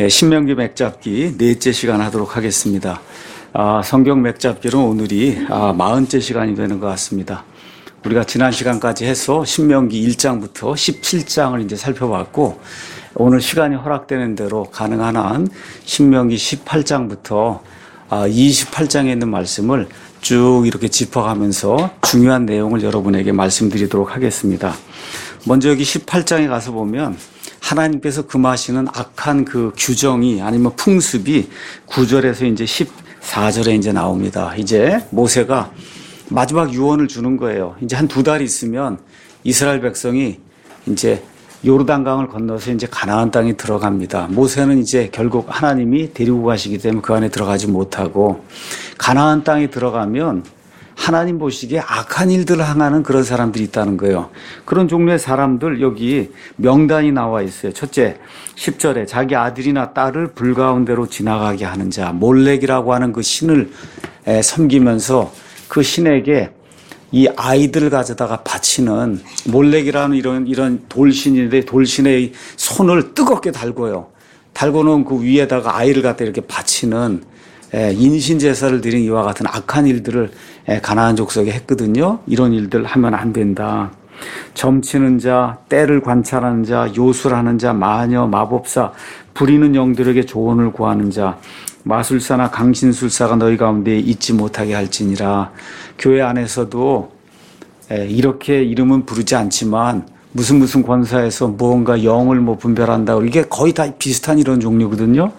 신명기 맥잡기 넷째 시간 하도록 하겠습니다. 성경 맥잡기로 오늘이 40째 시간이 되는 것 같습니다. 우리가 지난 시간까지 해서 신명기 1장부터 17장을 이제 살펴봤고, 오늘 시간이 허락되는 대로 가능한 한 신명기 18장부터 28장에 있는 말씀을 쭉 이렇게 짚어가면서 중요한 내용을 여러분에게 말씀드리도록 하겠습니다. 먼저 여기 18장에 가서 보면 하나님께서 금하시는 악한 그 규정이 아니면 풍습이 9절에서 이제 14절에 이제 나옵니다. 이제 모세가 마지막 유언을 주는 거예요. 이제 한 2달 있으면 이스라엘 백성이 이제 요르단강을 건너서 이제 가나안 땅에 들어갑니다. 모세는 이제 결국 하나님이 데리고 가시기 때문에 그 안에 들어가지 못하고, 가나안 땅에 들어가면 하나님 보시기에 악한 일들을 행하는 그런 사람들이 있다는 거예요. 그런 종류의 사람들 여기 명단이 나와 있어요. 첫째, 10절에 자기 아들이나 딸을 불 가운데로 지나가게 하는 자, 몰렉이라고 하는 그 신을 섬기면서 그 신에게 이 아이들을 가져다가 바치는, 몰렉이라는 이런 돌신인데 돌신의 손을 뜨겁게 달고요. 달고 놓은 그 위에다가 아이를 갖다 이렇게 바치는 인신 제사를 드린 이와 같은 악한 일들을 가나안 족속에 했거든요. 이런 일들 하면 안 된다. 점치는 자, 때를 관찰하는 자, 요술하는 자, 마녀, 마법사, 부리는 영들에게 조언을 구하는 자, 마술사나 강신술사가 너희 가운데 있지 못하게 할지니라. 교회 안에서도 이렇게 이름은 부르지 않지만 무슨 권사에서 무언가 영을 분별한다. 이게 거의 다 비슷한 이런 종류거든요.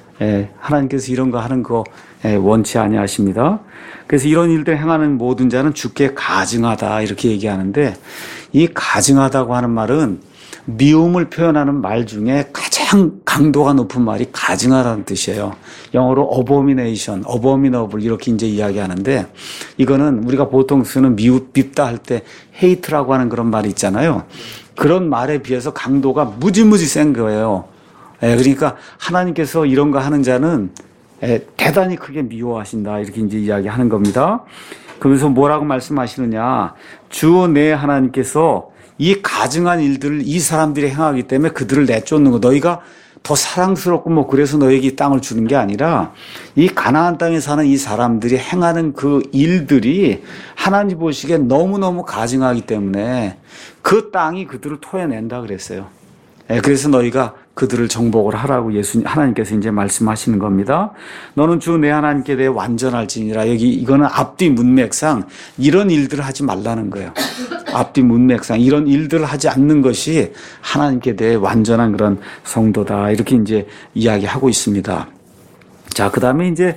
하나님께서 이런 거 하는 거 원치 아니하십니다. 그래서 이런 일들 행하는 모든 자는 주께 가증하다 이렇게 얘기하는데, 이 가증하다고 하는 말은 미움을 표현하는 말 중에 가장 강도가 높은 말이 가증하다는 뜻이에요. 영어로 abomination, abominable 이렇게 이제 이야기하는데, 이거는 우리가 보통 쓰는 밉다 할 때 hate라고 하는 그런 말이 있잖아요. 그런 말에 비해서 강도가 무지무지 센 거예요. 그러니까 하나님께서 이런 거 하는 자는 대단히 크게 미워하신다 이렇게 이제 이야기하는 겁니다. 그러면서 뭐라고 말씀하시느냐? 주 내 하나님께서 이 가증한 일들을 이 사람들이 행하기 때문에 그들을 내쫓는 거, 너희가 더 사랑스럽고 그래서 너에게 이 땅을 주는 게 아니라, 이 가나안 땅에 사는 이 사람들이 행하는 그 일들이 하나님 보시기에 너무너무 가증하기 때문에 그 땅이 그들을 토해낸다 그랬어요. 그래서 너희가 그들을 정복을 하라고 하나님께서 이제 말씀하시는 겁니다. 너는 주 내 하나님께 대해 완전할지니라. 이거는 앞뒤 문맥상 이런 일들을 하지 말라는 거예요. 앞뒤 문맥상 이런 일들을 하지 않는 것이 하나님께 대해 완전한 그런 성도다. 이렇게 이제 이야기하고 있습니다. 자, 그 다음에 이제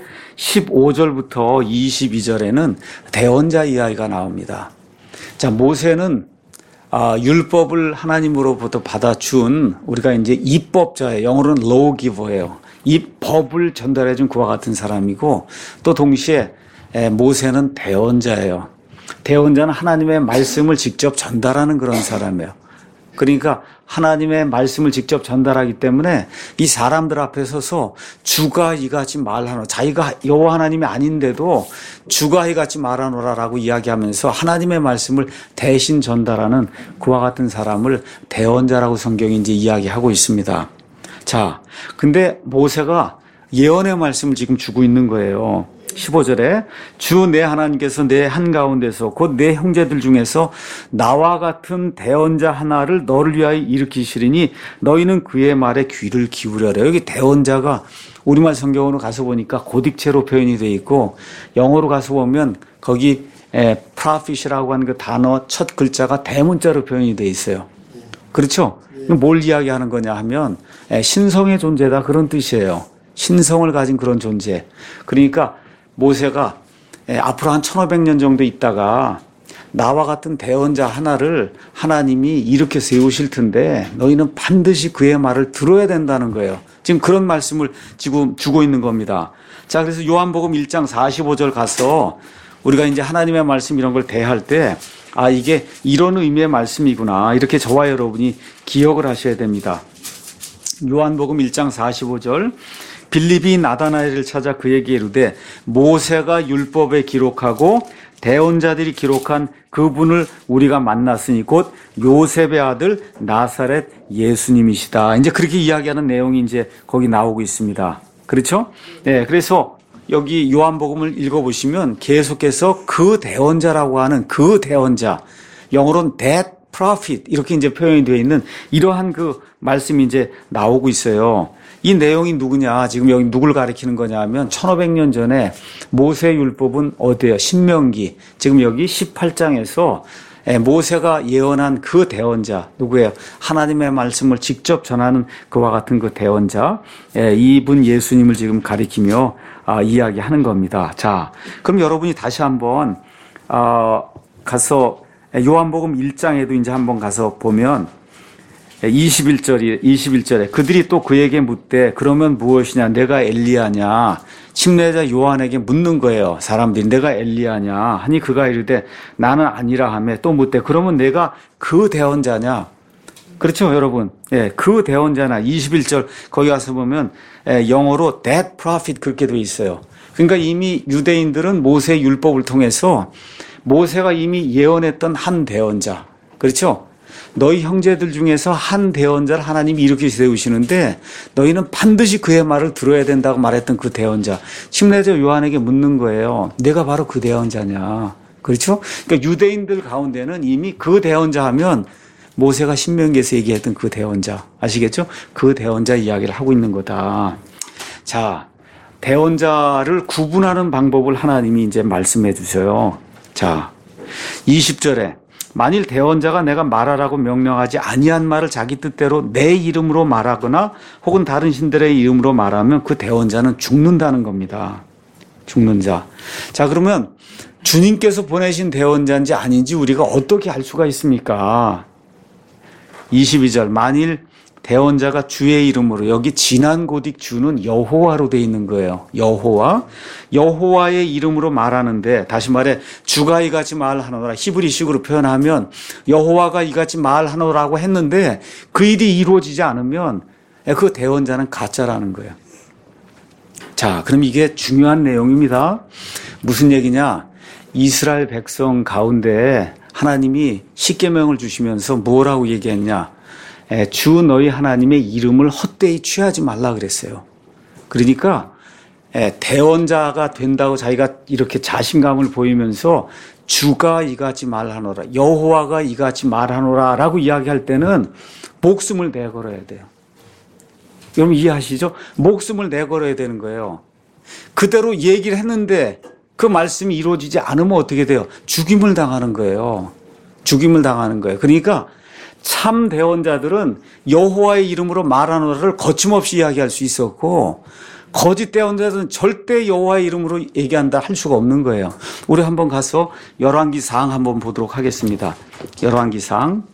15절부터 22절에는 대언자 이야기가 나옵니다. 자, 모세는 율법을 하나님으로부터 받아준 우리가 이제 입법자예요. 영어로는 lawgiver예요. 이 법을 전달해준 그와 같은 사람이고, 또 동시에 모세는 대언자예요. 대언자는 하나님의 말씀을 직접 전달하는 그런 사람이에요. 그러니까 하나님의 말씀을 직접 전달하기 때문에 이 사람들 앞에 서서 주가 이같이 말하노, 자기가 여호와 하나님이 아닌데도 주가 이같이 말하노라라고 이야기하면서 하나님의 말씀을 대신 전달하는 그와 같은 사람을 대언자라고 성경이 이제 이야기하고 있습니다. 자, 근데 모세가 예언의 말씀을 지금 주고 있는 거예요. 15절에 주 내 하나님께서 내 한가운데서 곧 내 형제들 중에서 나와 같은 대언자 하나를 너를 위하여 일으키시리니 너희는 그의 말에 귀를 기울여라. 여기 대언자가 우리말 성경으로 가서 보니까 고딕체로 표현이 되어 있고, 영어로 가서 보면 거기 prophet이라고 하는 그 단어 첫 글자가 대문자로 표현이 되어 있어요. 그렇죠? 뭘 이야기하는 거냐 하면 신성의 존재다 그런 뜻이에요. 신성을 가진 그런 존재. 그러니까 모세가 앞으로 한 1500년 정도 있다가 나와 같은 대언자 하나를 하나님이 이렇게 세우실 텐데 너희는 반드시 그의 말을 들어야 된다는 거예요. 지금 그런 말씀을 지금 주고 있는 겁니다. 자, 그래서 요한복음 1장 45절 가서 우리가 이제 하나님의 말씀 이런 걸 대할 때, 이게 이런 의미의 말씀이구나, 이렇게 저와 여러분이 기억을 하셔야 됩니다. 요한복음 1장 45절, 빌립이 나다나엘을 찾아 그에게 이르되 모세가 율법에 기록하고 대언자들이 기록한 그분을 우리가 만났으니 곧 요셉의 아들 나사렛 예수님이시다. 이제 그렇게 이야기하는 내용이 이제 거기 나오고 있습니다. 그렇죠? 네, 그래서 여기 요한복음을 읽어보시면 계속해서 그 대언자라고 하는 그 대언자, 영어로는 that prophet 이렇게 이제 표현이 되어 있는 이러한 그 말씀이 이제 나오고 있어요. 이 내용이 누구냐? 지금 여기 누굴 가리키는 거냐 하면 1500년 전에 모세 율법은 어디예요? 신명기. 지금 여기 18장에서 모세가 예언한 그 대언자 누구예요? 하나님의 말씀을 직접 전하는 그와 같은 그 대언자, 이분 예수님을 지금 가리키며 이야기하는 겁니다. 자, 그럼 여러분이 다시 한번 가서 요한복음 1장에도 이제 한번 가서 보면 21절에 그들이 또 그에게 묻되 그러면 무엇이냐? 내가 엘리야냐? 침례자 요한에게 묻는 거예요. 사람들이 내가 엘리야냐? 하니 그가 이르되 나는 아니라 하며 또 묻되 그러면 내가 그 대언자냐? 그렇죠, 여러분. 예, 그 대언자나 21절 거기 가서 보면 영어로 that prophet 그렇게 되어 있어요. 그러니까 이미 유대인들은 모세 율법을 통해서 모세가 이미 예언했던 한 대언자. 그렇죠? 너희 형제들 중에서 한 대언자를 하나님이 이렇게 세우시는데 너희는 반드시 그의 말을 들어야 된다고 말했던 그 대언자. 침례자 요한에게 묻는 거예요. 내가 바로 그 대언자냐. 그렇죠? 그러니까 유대인들 가운데는 이미 그 대언자 하면 모세가 신명기에서 얘기했던 그 대언자. 아시겠죠? 그 대언자 이야기를 하고 있는 거다. 자, 대언자를 구분하는 방법을 하나님이 이제 말씀해 주셔요. 자, 20절에 만일 대언자가 내가 말하라고 명령하지 아니한 말을 자기 뜻대로 내 이름으로 말하거나 혹은 다른 신들의 이름으로 말하면 그 대언자는 죽는다는 겁니다. 죽는 자. 자, 그러면 주님께서 보내신 대언자인지 아닌지 우리가 어떻게 알 수가 있습니까? 22절 만일 대언자가 주의 이름으로, 여기 지난고딕 주는 여호와로 돼 있는 거예요. 여호와의 이름으로 말하는데, 다시 말해 주가 이같이 말하노라, 히브리식으로 표현하면 여호와가 이같이 말하노라고 했는데 그 일이 이루어지지 않으면 그 대언자는 가짜라는 거예요. 자, 그럼 이게 중요한 내용입니다. 무슨 얘기냐? 이스라엘 백성 가운데 하나님이 십계명을 주시면서 뭐라고 얘기했냐? 주 너희 하나님의 이름을 헛되이 취하지 말라 그랬어요. 그러니까 대언자가 된다고 자기가 이렇게 자신감을 보이면서 주가 이같이 말하노라, 여호와가 이같이 말하노라 라고 이야기할 때는 목숨을 내걸어야 돼요. 여러분 이해하시죠? 목숨을 내걸어야 되는 거예요. 그대로 얘기를 했는데 그 말씀이 이루어지지 않으면 어떻게 돼요? 죽임을 당하는 거예요. 죽임을 당하는 거예요. 그러니까 참 대언자들은 여호와의 이름으로 말하노라를 거침없이 이야기할 수 있었고, 거짓 대언자들은 절대 여호와의 이름으로 얘기한다 할 수가 없는 거예요. 우리 한번 가서 열왕기상 한번 보도록 하겠습니다. 열왕기상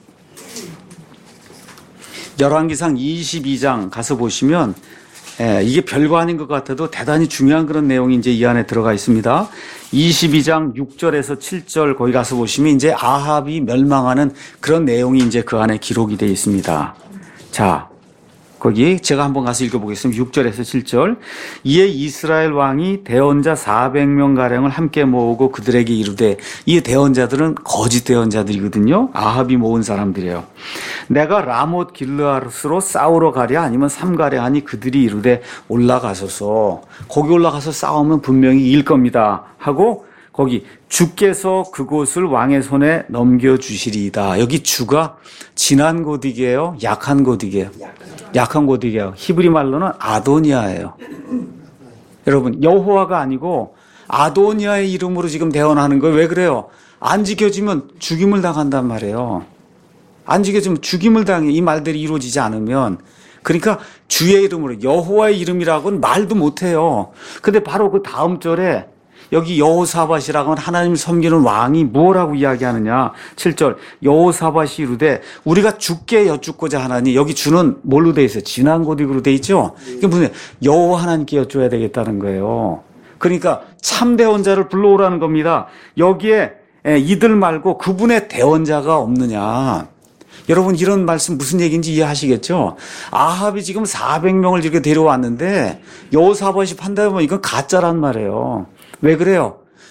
22장 가서 보시면 이게 별거 아닌 것 같아도 대단히 중요한 그런 내용이 이제 이 안에 들어가 있습니다. 22장 6절에서 7절 거기 가서 보시면 이제 아합이 멸망하는 그런 내용이 이제 그 안에 기록이 되어 있습니다. 자, 거기 제가 한번 가서 읽어보겠습니다. 6절에서 7절. 이에 이스라엘 왕이 대언자 400명가량을 함께 모으고 그들에게 이르되, 이 대언자들은 거짓 대언자들이거든요. 아합이 모은 사람들이에요. 내가 라못 길르앗으로 싸우러 가랴 아니면 삼가랴 하니 그들이 이르되 올라가소서. 거기 올라가서 싸우면 분명히 이길 겁니다 하고, 거기 주께서 그곳을 왕의 손에 넘겨주시리이다. 여기 주가 진한 고딕이에요? 약한 고딕이에요? 약한 고딕이에요. 히브리 말로는 아도니아예요. 여러분, 여호와가 아니고 아도니아의 이름으로 지금 대언하는 거예요. 왜 그래요? 안 지켜지면 죽임을 당한단 말이에요. 안 지켜지면 죽임을 당해. 이 말들이 이루어지지 않으면. 그러니까 주의 이름으로, 여호와의 이름이라고는 말도 못해요. 근데 바로 그 다음 절에 여기 여호사밧이라고 하는 하나님을 섬기는 왕이 뭐라고 이야기하느냐. 7절 여호사밧이 이르되 우리가 주께 여쭙고자 하나니, 여기 주는 뭘로 돼 있어요? 진한 고딕으로 돼 있죠. 이게 무슨 여호와 하나님께 여쭤야 되겠다는 거예요. 그러니까 참 대언자를 불러오라는 겁니다. 여기에 이들 말고 그분의 대언자가 없느냐. 여러분 이런 말씀 무슨 얘기인지 이해하시겠죠? 아합이 지금 400명을 이렇게 데려왔는데 여호사밧이 판단해보면 이건 가짜란 말이에요. 왜 그래요?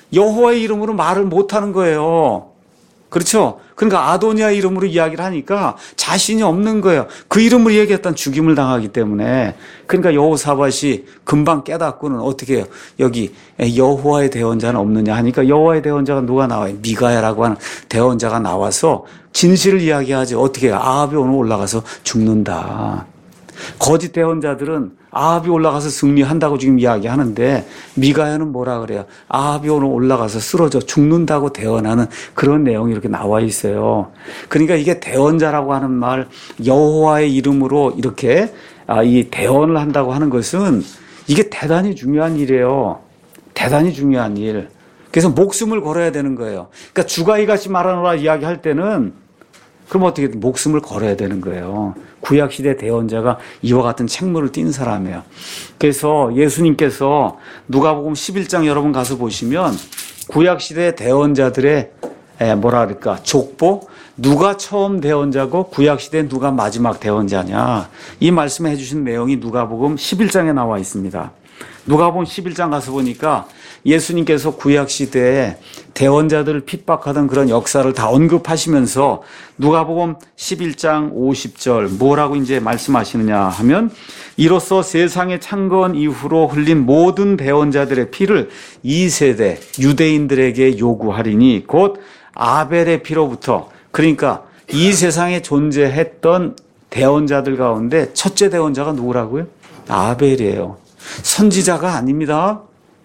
여호와의 이름으로 말을 못하는 거예요. 그렇죠? 그러니까 아도니아 이름으로 이야기를 하니까 자신이 없는 거예요. 그 이름을 얘기했던 죽임을 당하기 때문에. 그러니까 여호사밧이 금방 깨닫고는 어떻게 해요? 여기 여호와의 대언자는 없느냐 하니까 여호와의 대언자가 누가 나와요? 미가야라고 하는 대언자가 나와서 진실을 이야기하지. 어떻게 해요? 아합이 오늘 올라가서 죽는다. 거짓 대언자들은 아합이 올라가서 승리한다고 지금 이야기하는데 미가야는 뭐라 그래요? 아합이 오늘 올라가서 쓰러져 죽는다고 대언하는 그런 내용이 이렇게 나와 있어요. 그러니까 이게 대언자라고 하는 말, 여호와의 이름으로 이렇게 이 대언을 한다고 하는 것은 이게 대단히 중요한 일이에요. 대단히 중요한 일. 그래서 목숨을 걸어야 되는 거예요. 그러니까 주가 이같이 말하노라 이야기할 때는 그럼 어떻게 목숨을 걸어야 되는 거예요. 구약시대 대언자가 이와 같은 책무를 띈 사람이에요. 그래서 예수님께서 누가복음 11장 여러분 가서 보시면 구약시대 대언자들의 뭐라 그럴까 족보, 누가 처음 대언자고 구약시대 누가 마지막 대언자냐, 이 말씀해 주신 내용이 누가복음 11장에 나와 있습니다. 누가복음 11장 가서 보니까 예수님께서 구약시대에 대언자들을 핍박하던 그런 역사를 다 언급하시면서 누가복음 11장 50절 뭐라고 이제 말씀하시느냐 하면, 이로써 세상의 창건 이후로 흘린 모든 대언자들의 피를 2세대 유대인들에게 요구하리니 곧 아벨의 피로부터. 그러니까 이 세상에 존재했던 대언자들 가운데 첫째 대언자가 누구라고요? 아벨이에요. 선지자가 아닙니다.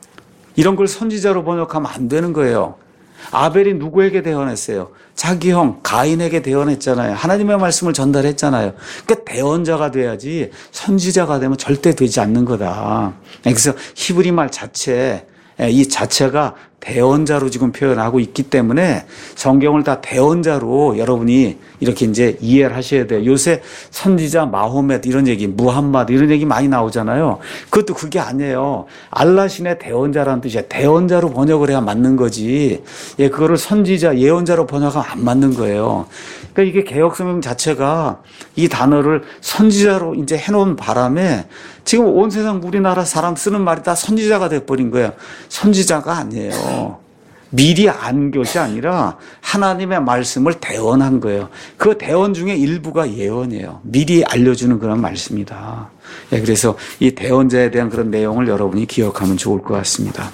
이런 걸 선지자로 번역하면 안 되는 거예요. 아벨이 누구에게 대언했어요? 자기 형 가인에게 대언했잖아요. 하나님의 말씀을 전달했잖아요. 그러니까 대언자가 돼야지 선지자가 되면 절대 되지 않는 거다. 그래서 히브리 말 자체, 이 자체가 대언자로 지금 표현하고 있기 때문에 성경을 다 대언자로 여러분이 이렇게 이제 이해를 하셔야 돼요. 요새 선지자 마호멧 이런 얘기, 무함마드 이런 얘기 많이 나오잖아요. 그것도 그게 아니에요. 알라신의 대언자라는 뜻이야. 대언자로 번역을 해야 맞는 거지. 예, 그거를 선지자, 예언자로 번역하면 안 맞는 거예요. 그러니까 이게 개혁성경 자체가 이 단어를 선지자로 이제 해놓은 바람에 지금 온 세상 우리나라 사람 쓰는 말이 다 선지자가 돼버린 거예요. 선지자가 아니에요. 미리 안 것이 아니라 하나님의 말씀을 대언한 거예요. 그 대언 중에 일부가 예언이에요. 미리 알려주는 그런 말씀이다. 예, 그래서 이 대언자에 대한 그런 내용을 여러분이 기억하면 좋을 것 같습니다.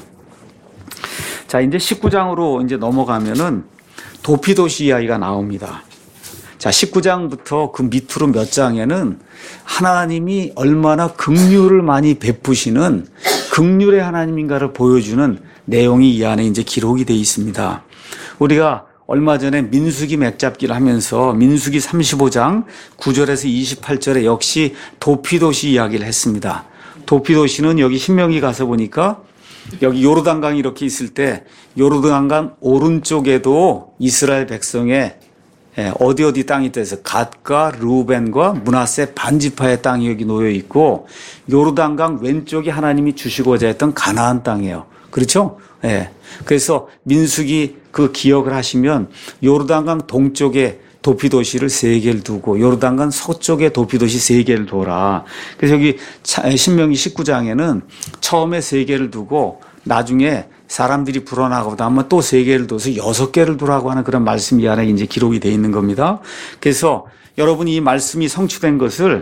자, 이제 19장으로 이제 넘어가면은 도피도시 이야기가 나옵니다. 자, 19장부터 그 밑으로 몇 장에는 하나님이 얼마나 긍휼을 많이 베푸시는 긍휼의 하나님인가를 보여주는 내용이 이 안에 이제 기록이 되어 있습니다. 우리가 얼마 전에 민수기 맥잡기를 하면서 민수기 35장 9절에서 28절에 역시 도피도시 이야기를 했습니다. 도피도시는 여기 신명기 가서 보니까 여기 요르단강이 이렇게 있을 때 요르단강 오른쪽에도 이스라엘 백성의 어디 땅이 있다 해서 갓과 르우벤과 므낫세 반지파의 땅이 여기 놓여 있고, 요르단강 왼쪽이 하나님이 주시고자 했던 가나안 땅이에요. 그렇죠? 예. 그래서 민수기 그 기억을 하시면 요르단강 동쪽에 도피도시를 3개를 두고 요르단강 서쪽에 도피도시 3개를 둬라. 그래서 여기 신명기 19장에는 처음에 3개를 두고 나중에 사람들이 불어나고 나면 또 3개를 둬서 6개를 두라고 하는 그런 말씀이 안에 이제 기록이 되어 있는 겁니다. 그래서 여러분이 이 말씀이 성취된 것을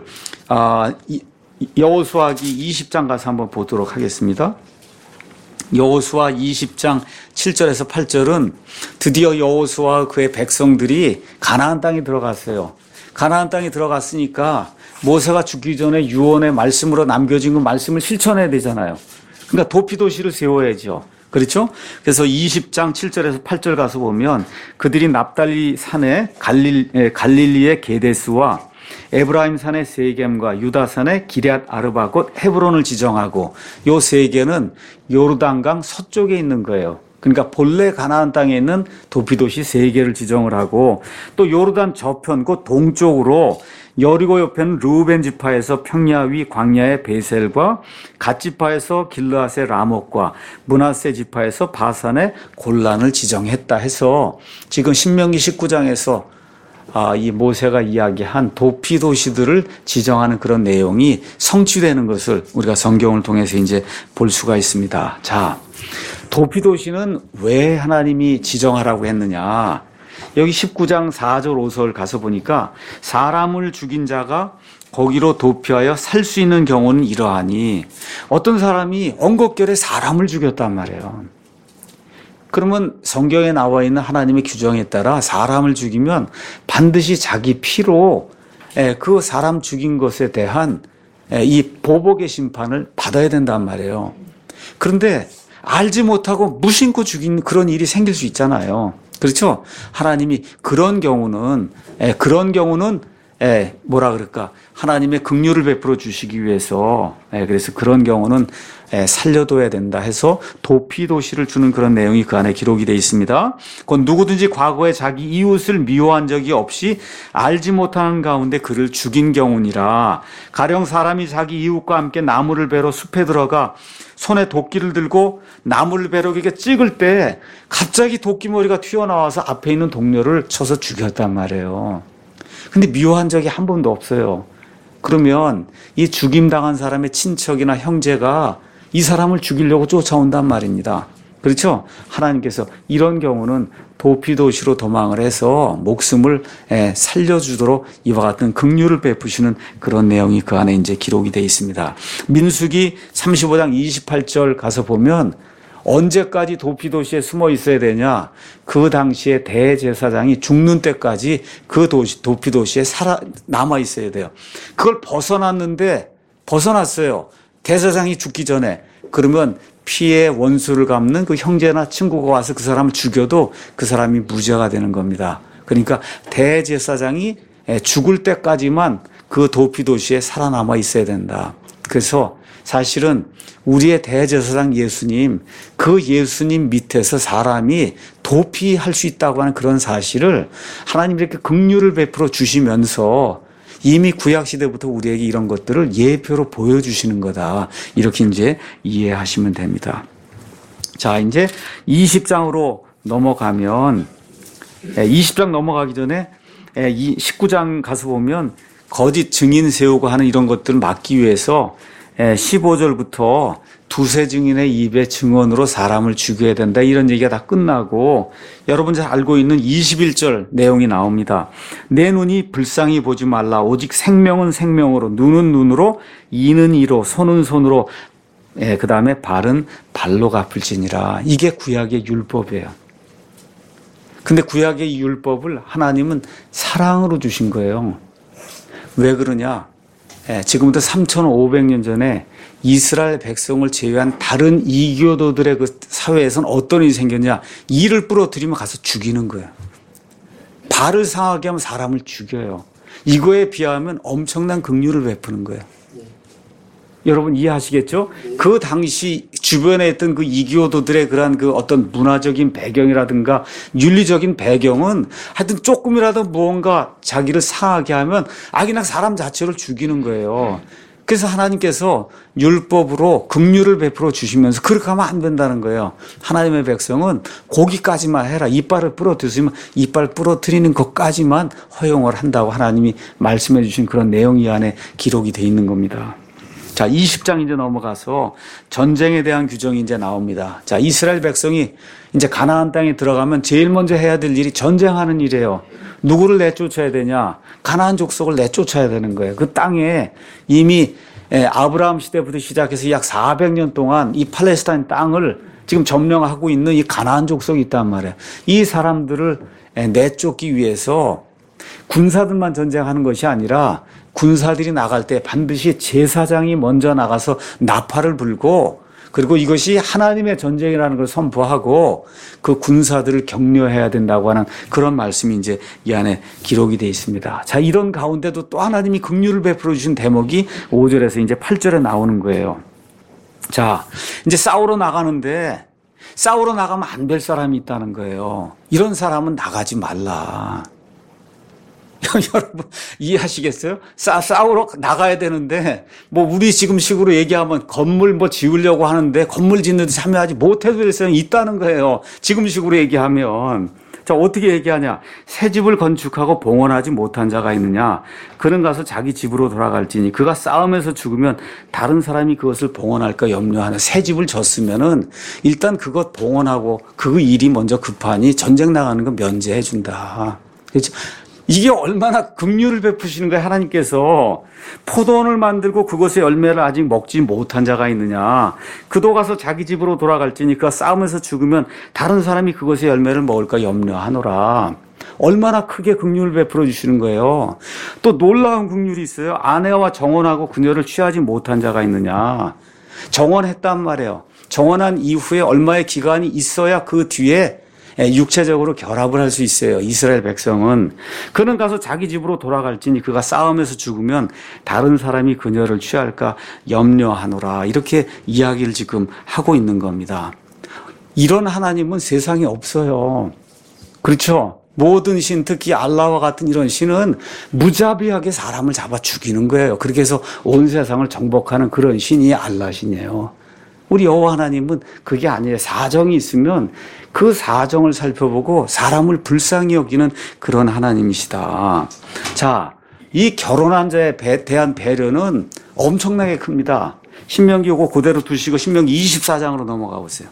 여호수아기 20장 가서 한번 보도록 하겠습니다. 여호수아 20장 7절에서 8절은 드디어 여호수아와 그의 백성들이 가나안 땅에 들어갔어요. 가나안 땅에 들어갔으니까 모세가 죽기 전에 유언의 말씀으로 남겨진 그 말씀을 실천해야 되잖아요. 그러니까 도피도시를 세워야죠. 그렇죠? 그래서 20장 7절에서 8절 가서 보면 그들이 납달리 산의 갈릴리의 게데스와 에브라임 산의 세겜과 유다 산의 기럇 아르바 곧 헤브론을 지정하고, 요 3개는 요르단강 서쪽에 있는 거예요. 그러니까 본래 가나안 땅에 있는 도피도시 3개를 지정을 하고, 또 요르단 저편 곧 동쪽으로 여리고 옆에는 르우벤 지파에서 평야 위 광야의 베셀과 갓 지파에서 길르앗의 라못과 므낫세 지파에서 바산의 골란을 지정했다 해서 지금 신명기 19장에서 이 모세가 이야기한 도피도시들을 지정하는 그런 내용이 성취되는 것을 우리가 성경을 통해서 이제 볼 수가 있습니다. 자, 도피도시는 왜 하나님이 지정하라고 했느냐. 여기 19장 4절 5절 가서 보니까 사람을 죽인 자가 거기로 도피하여 살 수 있는 경우는 이러하니, 어떤 사람이 언급결에 사람을 죽였단 말이에요. 그러면 성경에 나와 있는 하나님의 규정에 따라 사람을 죽이면 반드시 자기 피로 그 사람 죽인 것에 대한 이 보복의 심판을 받아야 된단 말이에요. 그런데 알지 못하고 무심코 죽인 그런 일이 생길 수 있잖아요. 그렇죠? 하나님이 그런 경우는 뭐라 그럴까? 하나님의 긍휼을 베풀어 주시기 위해서, 그래서 그런 경우는 살려둬야 된다 해서 도피도시를 주는 그런 내용이 그 안에 기록이 되어 있습니다. 그건 누구든지 과거에 자기 이웃을 미워한 적이 없이 알지 못하는 가운데 그를 죽인 경우니라. 가령 사람이 자기 이웃과 함께 나무를 베러 숲에 들어가 손에 도끼를 들고 나무를 베러 이렇게 찍을 때 갑자기 도끼머리가 튀어나와서 앞에 있는 동료를 쳐서 죽였단 말이에요. 근데 미워한 적이 한 번도 없어요. 그러면 이 죽임당한 사람의 친척이나 형제가 이 사람을 죽이려고 쫓아온단 말입니다. 그렇죠? 하나님께서 이런 경우는 도피도시로 도망을 해서 목숨을 살려주도록 이와 같은 긍휼을 베푸시는 그런 내용이 그 안에 이제 기록이 되어 있습니다. 민수기 35장 28절 가서 보면 언제까지 도피도시에 숨어 있어야 되냐? 그 당시에 대제사장이 죽는 때까지 그 도피도시에 남아 있어야 돼요. 그걸 벗어났어요. 대제사장이 죽기 전에. 그러면 피해 원수를 갚는 그 형제나 친구가 와서 그 사람을 죽여도 그 사람이 무죄가 되는 겁니다. 그러니까 대제사장이 죽을 때까지만 그 도피도시에 살아남아 있어야 된다. 그래서 사실은 우리의 대제사장 예수님, 그 예수님 밑에서 사람이 도피할 수 있다고 하는 그런 사실을 하나님이 이렇게 긍휼을 베풀어 주시면서 이미 구약시대부터 우리에게 이런 것들을 예표로 보여주시는 거다. 이렇게 이제 이해하시면 됩니다. 자, 이제 20장으로 넘어가면, 20장 넘어가기 전에 19장 가서 보면 거짓 증인 세우고 하는 이런 것들을 막기 위해서 15절부터 두세 증인의 입에 증언으로 사람을 죽여야 된다. 이런 얘기가 다 끝나고 여러분 잘 알고 있는 21절 내용이 나옵니다. 내 눈이 불쌍히 보지 말라. 오직 생명은 생명으로, 눈은 눈으로, 이는 이로, 손은 손으로, 그 다음에 발은 발로 갚을지니라. 이게 구약의 율법이에요. 근데 구약의 율법을 하나님은 사랑으로 주신 거예요. 왜 그러냐? 지금부터 3,500년 전에 이스라엘 백성을 제외한 다른 이교도들의 그 사회에서는 어떤 일이 생겼냐? 이를 부러뜨리면 가서 죽이는 거예요. 발을 상하게 하면 사람을 죽여요. 이거에 비하면 엄청난 긍휼을 베푸는 거예요. 여러분 이해하시겠죠? 그 당시 주변에 있던 그 이교도들의 그러한 그 어떤 문화적인 배경이라든가 윤리적인 배경은 하여튼 조금이라도 무언가 자기를 상하게 하면 그냥 사람 자체를 죽이는 거예요. 그래서 하나님께서 율법으로 긍휼을 베풀어 주시면서 그렇게 하면 안 된다는 거예요. 하나님의 백성은 거기까지만 해라. 이빨을 부러뜨리면 이빨 부러뜨리는 것까지만 허용을 한다고 하나님이 말씀해 주신 그런 내용이 이 안에 기록이 돼 있는 겁니다. 자, 20장 이제 넘어가서 전쟁에 대한 규정이 이제 나옵니다. 자, 이스라엘 백성이 이제 가나안 땅에 들어가면 제일 먼저 해야 될 일이 전쟁하는 일이에요. 누구를 내쫓아야 되냐? 가나안 족속을 내쫓아야 되는 거예요. 그 땅에 이미 아브라함 시대부터 시작해서 약 400년 동안 이 팔레스타인 땅을 지금 점령하고 있는 이 가나안 족속이 있단 말이에요. 이 사람들을 내쫓기 위해서 군사들만 전쟁하는 것이 아니라 군사들이 나갈 때 반드시 제사장이 먼저 나가서 나팔을 불고, 그리고 이것이 하나님의 전쟁이라는 걸 선포하고 그 군사들을 격려해야 된다고 하는 그런 말씀이 이제 이 안에 기록이 되어 있습니다. 자, 이런 가운데도 또 하나님이 긍휼을 베풀어 주신 대목이 5절에서 이제 8절에 나오는 거예요. 자, 이제 싸우러 나가는데 싸우러 나가면 안 될 사람이 있다는 거예요. 이런 사람은 나가지 말라. 여러분 이해하시겠어요? 싸우러 나가야 되는데 우리 지금 식으로 얘기하면 건물 지으려고 하는데 건물 짓는 데 참여하지 못해도 될 사람이 있다는 거예요. 지금 식으로 얘기하면 자, 어떻게 얘기하냐? 새 집을 건축하고 봉헌하지 못한 자가 있느냐? 그는 가서 자기 집으로 돌아갈지니 그가 싸움에서 죽으면 다른 사람이 그것을 봉헌할까 염려하는. 새 집을 졌으면은 일단 그것 봉헌하고 그 일이 먼저 급하니 전쟁 나가는 거 면제해 준다. 그렇죠? 이게 얼마나 긍휼을 베푸시는 거예요. 하나님께서 포도원을 만들고 그것의 열매를 아직 먹지 못한 자가 있느냐. 그도 가서 자기 집으로 돌아갈지니 그가 싸움에서 죽으면 다른 사람이 그것의 열매를 먹을까 염려하노라. 얼마나 크게 긍휼을 베풀어 주시는 거예요. 또 놀라운 긍휼이 있어요. 아내와 정혼하고 그녀를 취하지 못한 자가 있느냐. 정혼했단 말이에요. 정혼한 이후에 얼마의 기간이 있어야 그 뒤에 육체적으로 결합을 할 수 있어요. 이스라엘 백성은. 그는 가서 자기 집으로 돌아갈지니 그가 싸움에서 죽으면 다른 사람이 그녀를 취할까 염려하노라. 이렇게 이야기를 지금 하고 있는 겁니다. 이런 하나님은 세상에 없어요. 그렇죠? 모든 신, 특히 알라와 같은 이런 신은 무자비하게 사람을 잡아 죽이는 거예요. 그렇게 해서 온 세상을 정복하는 그런 신이 알라 신이에요. 우리 여호와 하나님은 그게 아니에요. 사정이 있으면 그 사정을 살펴보고 사람을 불쌍히 여기는 그런 하나님이시다. 자, 이 결혼한 자에 대한 배려는 엄청나게 큽니다. 신명기 요거 그대로 두시고 신명기 24장으로 넘어가 보세요.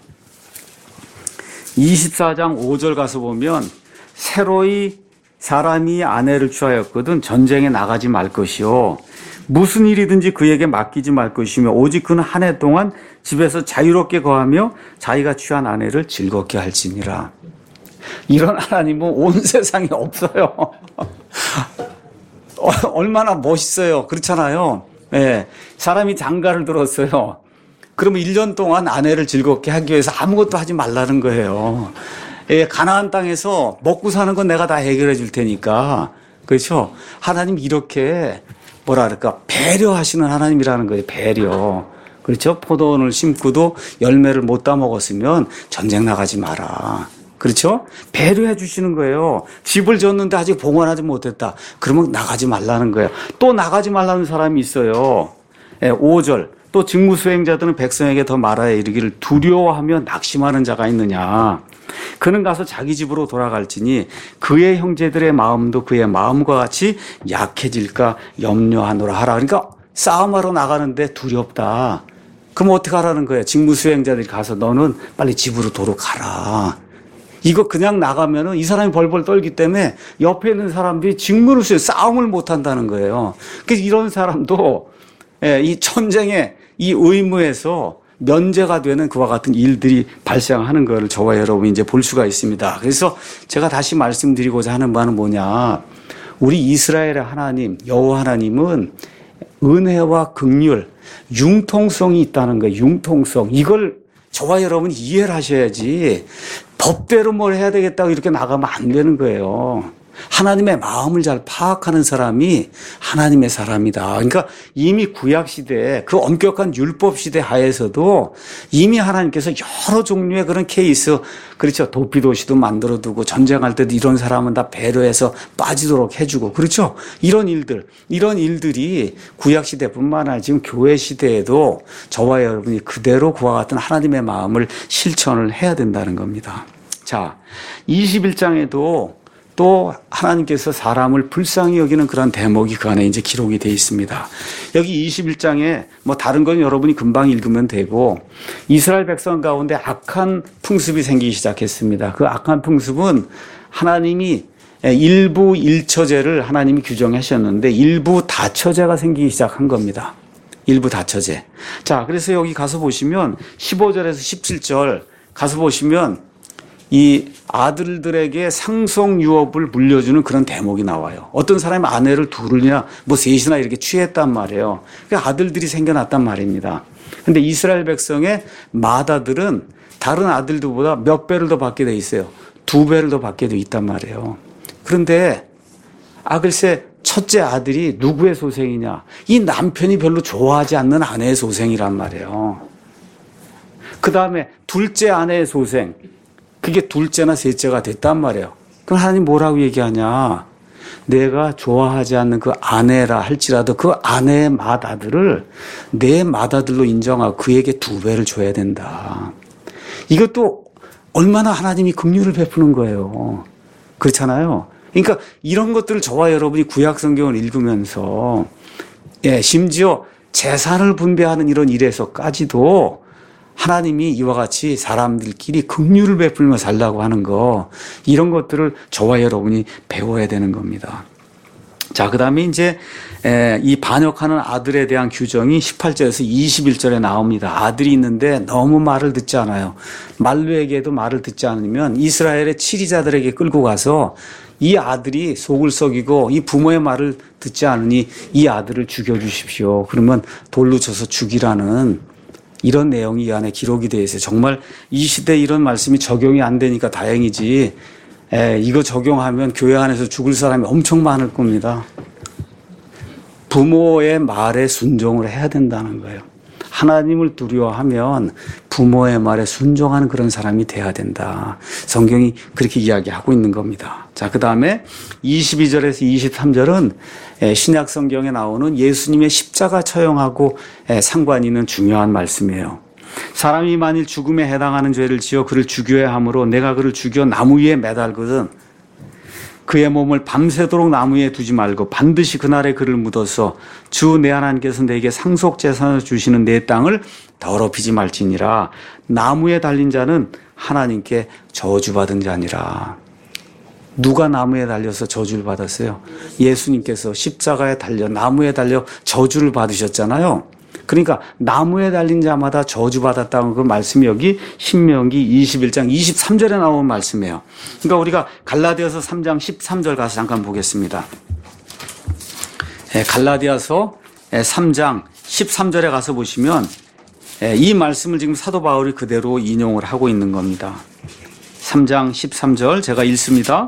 24장 5절 가서 보면 새로이 사람이 아내를 취하였거든 전쟁에 나가지 말 것이요. 무슨 일이든지 그에게 맡기지 말 것이며 오직 그는 한 해 동안 집에서 자유롭게 거하며 자기가 취한 아내를 즐겁게 할지니라. 이런 하나님은 온 세상에 없어요. 얼마나 멋있어요. 그렇잖아요. 예, 사람이 장가를 들었어요. 그러면 1년 동안 아내를 즐겁게 하기 위해서 아무것도 하지 말라는 거예요. 예, 가나안 땅에서 먹고 사는 건 내가 다 해결해 줄 테니까. 그렇죠? 하나님 이렇게 뭐라 그럴까 배려하시는 하나님이라는 거예요. 배려. 그렇죠? 포도원을 심고도 열매를 못 따먹었으면 전쟁 나가지 마라. 그렇죠? 배려해 주시는 거예요. 집을 졌는데 아직 봉헌하지 못했다. 그러면 나가지 말라는 거예요. 또 나가지 말라는 사람이 있어요. 5절. 또 직무수행자들은 백성에게 더 말하여 이르기를 두려워하며 낙심하는 자가 있느냐. 그는 가서 자기 집으로 돌아갈지니 그의 형제들의 마음도 그의 마음과 같이 약해질까 염려하노라 하라. 그러니까 싸움하러 나가는데 두렵다. 그럼 어떻게 하라는 거예요? 직무수행자들이 가서 너는 빨리 집으로 도로 가라. 이거 그냥 나가면은 이 사람이 벌벌 떨기 때문에 옆에 있는 사람들이 직무를 수행, 싸움을 못 한다는 거예요. 그래서 이런 사람도 이 전쟁의 이 의무에서 면제가 되는 그와 같은 일들이 발생하는 것을 저와 여러분이 이제 볼 수가 있습니다. 그래서 제가 다시 말씀드리고자 하는 바는 뭐냐. 우리 이스라엘의 하나님, 여호와 하나님은 은혜와 긍휼, 융통성이 있다는 거예요. 융통성. 이걸 저와 여러분이 이해를 하셔야지 법대로 뭘 해야 되겠다고 이렇게 나가면 안 되는 거예요. 하나님의 마음을 잘 파악하는 사람이 하나님의 사람이다. 그러니까 이미 구약시대 그 엄격한 율법시대 하에서도 이미 하나님께서 여러 종류의 그런 케이스, 그렇죠. 도피도시도 만들어두고 전쟁할 때도 이런 사람은 다 배려해서 빠지도록 해주고, 그렇죠. 이런 일들이 구약시대뿐만 아니라 지금 교회시대에도 저와 여러분이 그대로 그와 같은 하나님의 마음을 실천을 해야 된다는 겁니다. 자, 21장에도 또 하나님께서 사람을 불쌍히 여기는 그런 대목이 그 안에 이제 기록이 되어 있습니다. 여기 21장에 뭐 다른 건 여러분이 금방 읽으면 되고 이스라엘 백성 가운데 악한 풍습이 생기기 시작했습니다. 그 악한 풍습은 하나님이 일부 일처제를 하나님이 규정하셨는데 일부 다처제가 생기기 시작한 겁니다. 일부 다처제. 자, 그래서 여기 가서 보시면 15절에서 17절 가서 보시면 이 아들들에게 상속 유업을 물려주는 그런 대목이 나와요. 어떤 사람이 아내를 둘이나 뭐 셋이나 이렇게 취했단 말이에요. 그러니까 아들들이 생겨났단 말입니다. 근데 이스라엘 백성의 맏아들은 다른 아들들보다 몇 배를 더 받게 돼 있어요. 2배를 더 받게 돼 있단 말이에요. 그런데 글쎄 첫째 아들이 누구의 소생이냐? 이 남편이 별로 좋아하지 않는 아내의 소생이란 말이에요. 그 다음에 둘째 아내의 소생. 그게 둘째나 셋째가 됐단 말이에요. 그럼 하나님 뭐라고 얘기하냐? 내가 좋아하지 않는 그 아내라 할지라도 그 아내의 맏아들을 내 맏아들로 인정하고 그에게 2배를 줘야 된다. 이것도 얼마나 하나님이 긍휼을 베푸는 거예요. 그렇잖아요. 그러니까 이런 것들을 저와 여러분이 구약 성경을 읽으면서 심지어 재산을 분배하는 이런 일에서까지도 하나님이 이와 같이 사람들끼리 긍휼을 베풀며 살라고 하는 거, 이런 것들을 저와 여러분이 배워야 되는 겁니다. 자, 그 다음에 이제 이 반역하는 아들에 대한 규정이 18절에서 21절에 나옵니다. 아들이 있는데 너무 말을 듣지 않아요. 말루에게도 말을 듣지 않으면 이스라엘의 치리자들에게 끌고 가서 이 아들이 속을 썩이고 이 부모의 말을 듣지 않으니 이 아들을 죽여주십시오. 그러면 돌로 쳐서 죽이라는 이런 내용이 이 안에 기록이 되어 있어요. 정말 이 시대에 이런 말씀이 적용이 안 되니까 다행이지, 이거 적용하면 교회 안에서 죽을 사람이 엄청 많을 겁니다. 부모의 말에 순종을 해야 된다는 거예요. 하나님을 두려워하면 부모의 말에 순종하는 그런 사람이 돼야 된다. 성경이 그렇게 이야기하고 있는 겁니다. 자, 그 다음에 22절에서 23절은 신약 성경에 나오는 예수님의 십자가 처형하고 상관이 있는 중요한 말씀이에요. 사람이 만일 죽음에 해당하는 죄를 지어 그를 죽여야 하므로 내가 그를 죽여 나무 위에 매달거든 그의 몸을 밤새도록 나무 위에 두지 말고 반드시 그날에 그를 묻어서 주 내 하나님께서 내게 상속재산을 주시는 내 땅을 더럽히지 말지니라. 나무에 달린 자는 하나님께 저주받은 자니라. 누가 나무에 달려서 저주를 받았어요? 예수님께서 십자가에 달려 나무에 달려 저주를 받으셨잖아요. 그러니까 나무에 달린 자마다 저주받았다는 그 말씀이 여기 신명기 21장 23절에 나온 말씀이에요. 그러니까 우리가 갈라디아서 3장 13절 가서 잠깐 보겠습니다. 갈라디아서 3장 13절에 가서 보시면 이 말씀을 지금 사도 바울이 그대로 인용을 하고 있는 겁니다. 3장 13절 제가 읽습니다.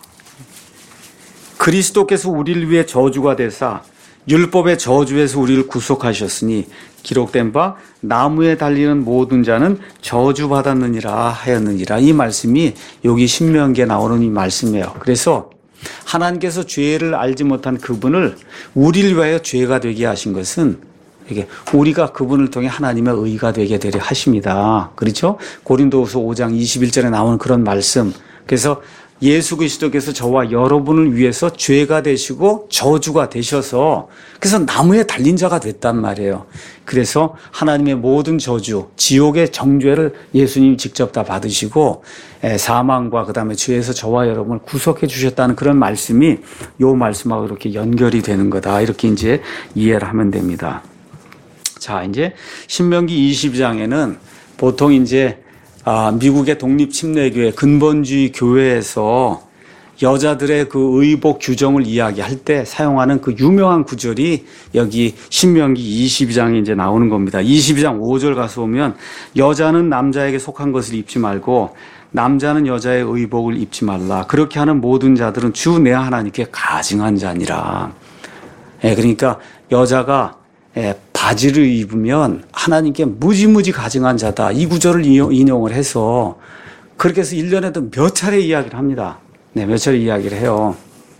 그리스도께서 우리를 위해 저주가 되사 율법의 저주에서 우리를 구속하셨으니 기록된 바 나무에 달리는 모든 자는 저주받았느니라 하였느니라. 이 말씀이 여기 신명기에 나오는 이 말씀이에요. 그래서 하나님께서 죄를 알지 못한 그분을 우리를 위하여 죄가 되게 하신 것은 이게 우리가 그분을 통해 하나님의 의가 되게 되려 하십니다. 그렇죠? 고린도후서 5장 21절에 나오는 그런 말씀. 그래서 예수 그리스도께서 저와 여러분을 위해서 죄가 되시고 저주가 되셔서 그래서 나무에 달린 자가 됐단 말이에요. 그래서 하나님의 모든 저주, 지옥의 정죄를 예수님이 직접 다 받으시고 사망과 그다음에 죄에서 저와 여러분을 구속해 주셨다는 그런 말씀이 이 말씀하고 이렇게 연결이 되는 거다. 이렇게 이제 이해를 하면 됩니다. 자, 이제 신명기 22장에는 보통 이제 미국의 독립침례교회, 근본주의 교회에서 여자들의 그 의복 규정을 이야기할 때 사용하는 그 유명한 구절이 여기 신명기 22장에 이제 나오는 겁니다. 22장 5절 가서 보면 여자는 남자에게 속한 것을 입지 말고 남자는 여자의 의복을 입지 말라. 그렇게 하는 모든 자들은 주 내 하나님께 가증한 자니라. 그러니까 여자가 바지를 입으면 하나님께 무지무지 가증한 자다. 이 구절을 인용을 해서 그렇게 해서 1년에도 몇 차례 이야기를 합니다. 네, 몇 차례 이야기를 해요.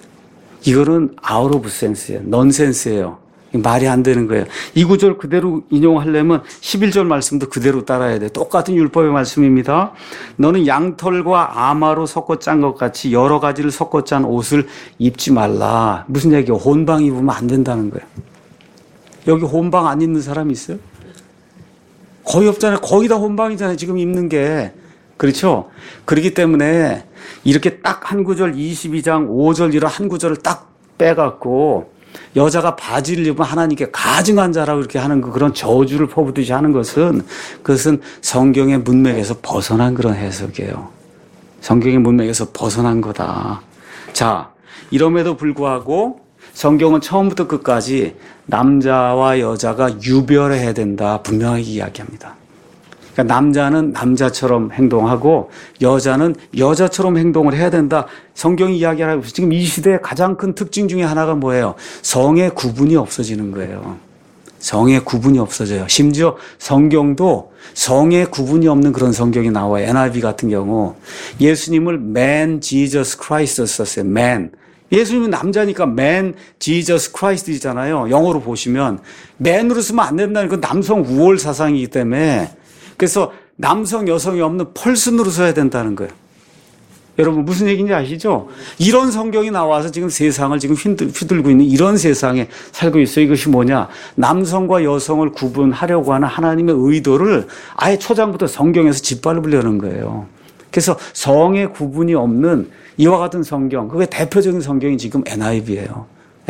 이거는 아웃 오브 센스예요. 넌센스예요. 말이 안 되는 거예요. 이 구절 그대로 인용하려면 11절 말씀도 그대로 따라야 돼. 똑같은 율법의 말씀입니다. 너는 양털과 아마로 섞어 짠 것 같이 여러 가지를 섞어 짠 옷을 입지 말라. 무슨 얘기예요? 혼방 입으면 안 된다는 거예요. 여기 혼방 안 입는 사람 있어요? 거의 없잖아요. 거의 다 혼방이잖아요. 지금 입는 게. 그렇죠? 그렇기 때문에 이렇게 딱 한 구절 22장 5절 이런 한 구절을 딱 빼갖고 여자가 바지를 입으면 하나님께 가증한 자라고 이렇게 하는 그런 저주를 퍼붓듯이 하는 그것은 성경의 문맥에서 벗어난 그런 해석이에요. 성경의 문맥에서 벗어난 거다. 자, 이럼에도 불구하고 성경은 처음부터 끝까지 남자와 여자가 유별해야 된다. 분명하게 이야기합니다. 그러니까 남자는 남자처럼 행동하고 여자는 여자처럼 행동을 해야 된다. 성경이 이야기하고 있어요. 지금 이 시대의 가장 큰 특징 중에 하나가 뭐예요? 성의 구분이 없어지는 거예요. 성의 구분이 없어져요. 심지어 성경도 성의 구분이 없는 그런 성경이 나와요. NIV 같은 경우 예수님을 Man Jesus Christ 썼어요. Man. 예수님은 남자니까 Man, Jesus Christ이잖아요. 영어로 보시면 man으로 쓰면 안 된다는 건 남성 우월 사상이기 때문에 그래서 남성, 여성이 없는 펄슨으로 써야 된다는 거예요. 여러분 무슨 얘기인지 아시죠? 이런 성경이 나와서 지금 세상을 지금 휘둘고 있는 이런 세상에 살고 있어요. 이것이 뭐냐? 남성과 여성을 구분하려고 하는 하나님의 의도를 아예 초장부터 성경에서 짓밟으려는 거예요. 그래서 성의 구분이 없는 이와 같은 성경, 그게 대표적인 성경이 지금 NIV예요.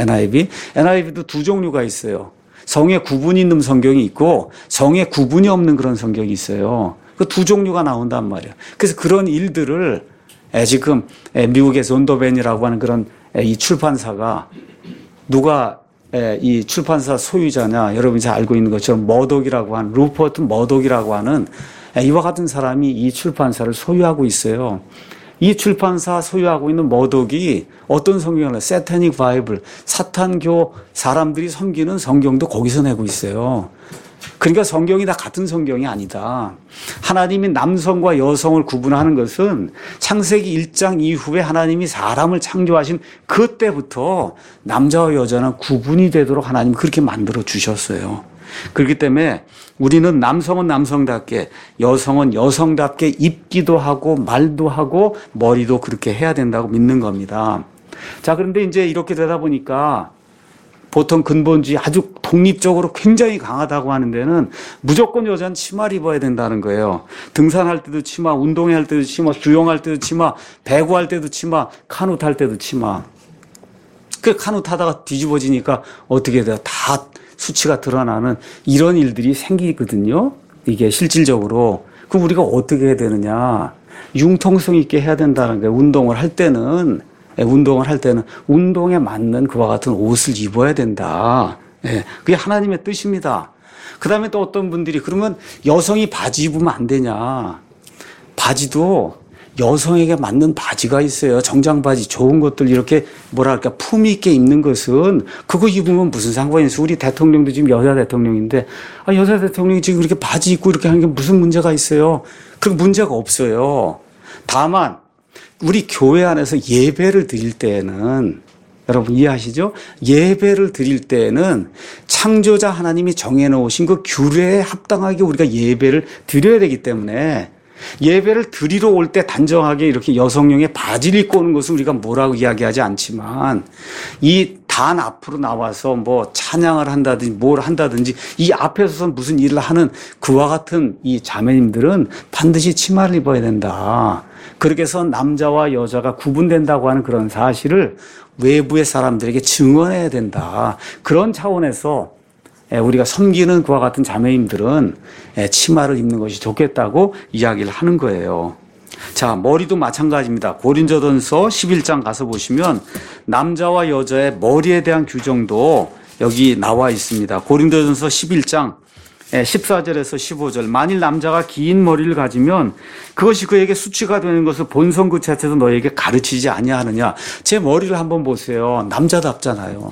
NIV도 두 종류가 있어요. 성의 구분이 있는 성경이 있고 성의 구분이 없는 그런 성경이 있어요. 그 두 종류가 나온단 말이에요. 그래서 그런 일들을 지금 미국의 존더벤이라고 하는 그런 이 출판사가 누가 이 출판사 소유자냐, 여러분이 잘 알고 있는 것처럼 머독이라고 하는 루퍼트 머독이라고 하는 이와 같은 사람이 이 출판사를 소유하고 있어요. 이 출판사 소유하고 있는 머독이 어떤 성경을 세타닉 바이블, 사탄교 사람들이 섬기는 성경도 거기서 내고 있어요. 그러니까 성경이 다 같은 성경이 아니다. 하나님이 남성과 여성을 구분하는 것은 창세기 1장 이후에 하나님이 사람을 창조하신 그때부터 남자와 여자는 구분이 되도록 하나님이 그렇게 만들어 주셨어요. 그렇기 때문에 우리는 남성은 남성답게, 여성은 여성답게 입기도 하고 말도 하고 머리도 그렇게 해야 된다고 믿는 겁니다. 자, 그런데 이제 이렇게 되다 보니까 보통 근본주의 아주 독립적으로 굉장히 강하다고 하는 데는 무조건 여자는 치마를 입어야 된다는 거예요. 등산할 때도 치마, 운동할 때도 치마, 수영할 때도 치마, 배구할 때도 치마, 카누 탈 때도 치마. 그 카누 타다가 뒤집어지니까 어떻게 돼요? 다 수치가 드러나는 이런 일들이 생기거든요. 이게 실질적으로. 그럼 우리가 어떻게 해야 되느냐. 융통성 있게 해야 된다는 거예요. 운동을 할 때는 운동에 맞는 그와 같은 옷을 입어야 된다. 그게 하나님의 뜻입니다. 그 다음에 또 어떤 분들이 그러면 여성이 바지 입으면 안 되냐. 바지도 여성에게 맞는 바지가 있어요. 정장 바지 좋은 것들 이렇게 뭐랄까 품위 있게 입는 것은 그거 입으면 무슨 상관이 있어. 우리 대통령도 지금 여자 대통령인데 여자 대통령이 지금 이렇게 바지 입고 이렇게 하는 게 무슨 문제가 있어요. 그런 문제가 없어요. 다만 우리 교회 안에서 예배를 드릴 때에는 여러분 이해하시죠? 예배를 드릴 때에는 창조자 하나님이 정해놓으신 그 규례에 합당하게 우리가 예배를 드려야 되기 때문에 예배를 드리러 올 때 단정하게 이렇게 여성용의 바지를 입고 오는 것을 우리가 뭐라고 이야기하지 않지만 이 단 앞으로 나와서 뭐 찬양을 한다든지 뭘 한다든지 이 앞에서 무슨 일을 하는 그와 같은 이 자매님들은 반드시 치마를 입어야 된다. 그렇게 해서 남자와 여자가 구분된다고 하는 그런 사실을 외부의 사람들에게 증언해야 된다. 그런 차원에서 우리가 섬기는 그와 같은 자매님들은 치마를 입는 것이 좋겠다고 이야기를 하는 거예요. 자, 머리도 마찬가지입니다. 고린도전서 11장 가서 보시면 남자와 여자의 머리에 대한 규정도 여기 나와 있습니다. 고린도전서 11장 14절에서 15절. 만일 남자가 긴 머리를 가지면 그것이 그에게 수치가 되는 것을 본성 그 자체도 너에게 가르치지 아니하느냐. 제 머리를 한번 보세요. 남자답잖아요.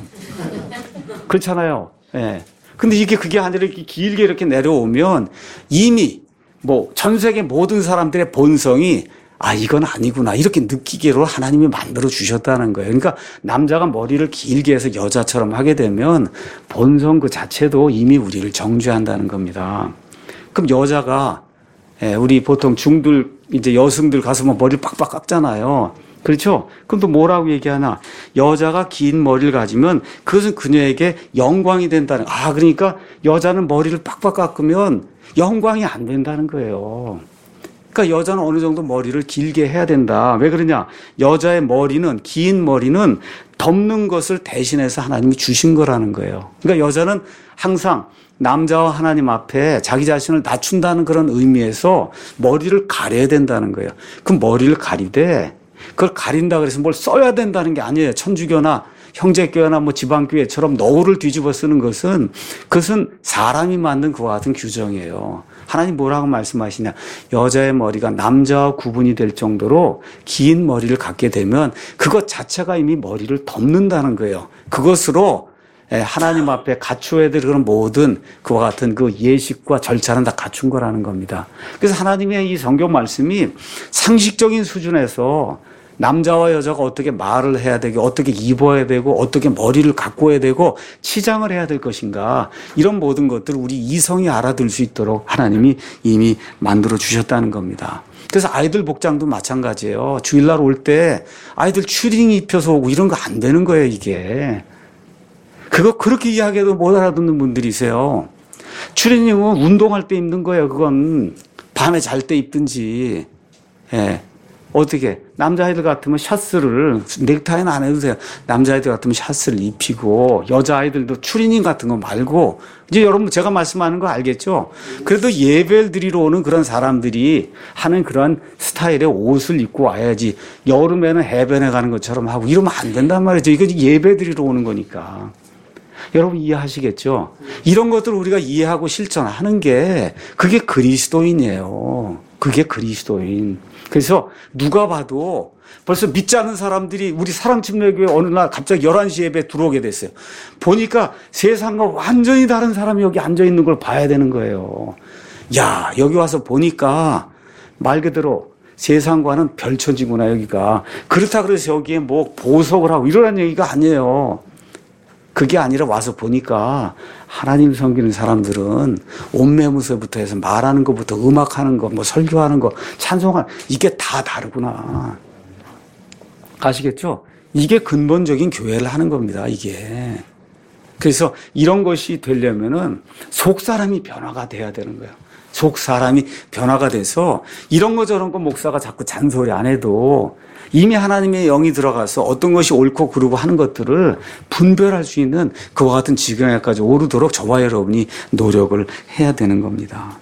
그렇잖아요. 근데 그게 아니라 이렇게 길게 이렇게 내려오면 이미 뭐 전 세계 모든 사람들의 본성이 이건 아니구나 이렇게 느끼기로 하나님이 만들어 주셨다는 거예요. 그러니까 남자가 머리를 길게 해서 여자처럼 하게 되면 본성 그 자체도 이미 우리를 정죄한다는 겁니다. 그럼 여자가 우리 보통 중들 이제 여성들 가서 뭐 머리를 빡빡 깎잖아요. 그렇죠? 그럼 또 뭐라고 얘기하나? 여자가 긴 머리를 가지면 그것은 그녀에게 영광이 된다는. 그러니까 여자는 머리를 빡빡 깎으면 영광이 안 된다는 거예요. 그러니까 여자는 어느 정도 머리를 길게 해야 된다. 왜 그러냐? 여자의 머리는, 긴 머리는 덮는 것을 대신해서 하나님이 주신 거라는 거예요. 그러니까 여자는 항상 남자와 하나님 앞에 자기 자신을 낮춘다는 그런 의미에서 머리를 가려야 된다는 거예요. 그럼 머리를 가리되 그걸 가린다 그래서 뭘 써야 된다는 게 아니에요. 천주교나 형제교회나 뭐 지방교회처럼 너울을 뒤집어 쓰는 것은 그것은 사람이 만든 그와 같은 규정이에요. 하나님 뭐라고 말씀하시냐. 여자의 머리가 남자와 구분이 될 정도로 긴 머리를 갖게 되면 그것 자체가 이미 머리를 덮는다는 거예요. 그것으로 하나님 앞에 갖추어야 될 그런 모든 그와 같은 그 예식과 절차는 다 갖춘 거라는 겁니다. 그래서 하나님의 이 성경 말씀이 상식적인 수준에서 남자와 여자가 어떻게 말을 해야 되고 어떻게 입어야 되고 어떻게 머리를 가꿔야 되고 치장을 해야 될 것인가 이런 모든 것들을 우리 이성이 알아들 수 있도록 하나님이 이미 만들어 주셨다는 겁니다. 그래서 아이들 복장도 마찬가지예요. 주일날 올 때 아이들 추리닝 입혀서 오고 이런 거 안 되는 거예요, 이게. 그거 그렇게 이야기해도 못 알아듣는 분들이세요. 추리닝은 운동할 때 입는 거예요. 그건 밤에 잘 때 입든지. 예. 어떻게 남자아이들 같으면 셔츠를 넥타이는 안 해도 돼요. 남자아이들 같으면 셔츠를 입히고 여자아이들도 추리닝 같은 거 말고 이제 여러분 제가 말씀하는 거 알겠죠? 그래도 예배를 드리러 오는 그런 사람들이 하는 그런 스타일의 옷을 입고 와야지 여름에는 해변에 가는 것처럼 하고 이러면 안 된단 말이죠. 이거 예배 드리러 오는 거니까. 여러분 이해하시겠죠? 이런 것들을 우리가 이해하고 실천하는 게 그게 그리스도인이에요. 그게 그리스도인. 그래서 누가 봐도 벌써 믿지 않는 사람들이 우리 사랑침례교회 어느 날 갑자기 11시 예배 들어오게 됐어요. 보니까 세상과 완전히 다른 사람이 여기 앉아 있는 걸 봐야 되는 거예요. 야, 여기 와서 보니까 말 그대로 세상과는 별천지구나 여기가. 그렇다 그래서 여기에 뭐 보석을 하고 이러라는 얘기가 아니에요. 그게 아니라 와서 보니까 하나님 섬기는 사람들은 옷매무새부터 해서 말하는 것부터 음악하는 거, 뭐 설교하는 거, 찬송하는 이게 다 다르구나. 아시겠죠? 이게 근본적인 교회를 하는 겁니다, 이게. 그래서 이런 것이 되려면은 속 사람이 변화가 돼야 되는 거예요. 속 사람이 변화가 돼서 이런 거 저런 거 목사가 자꾸 잔소리 안 해도 이미 하나님의 영이 들어가서 어떤 것이 옳고 그르고 하는 것들을 분별할 수 있는 그와 같은 지경에까지 오르도록 저와 여러분이 노력을 해야 되는 겁니다.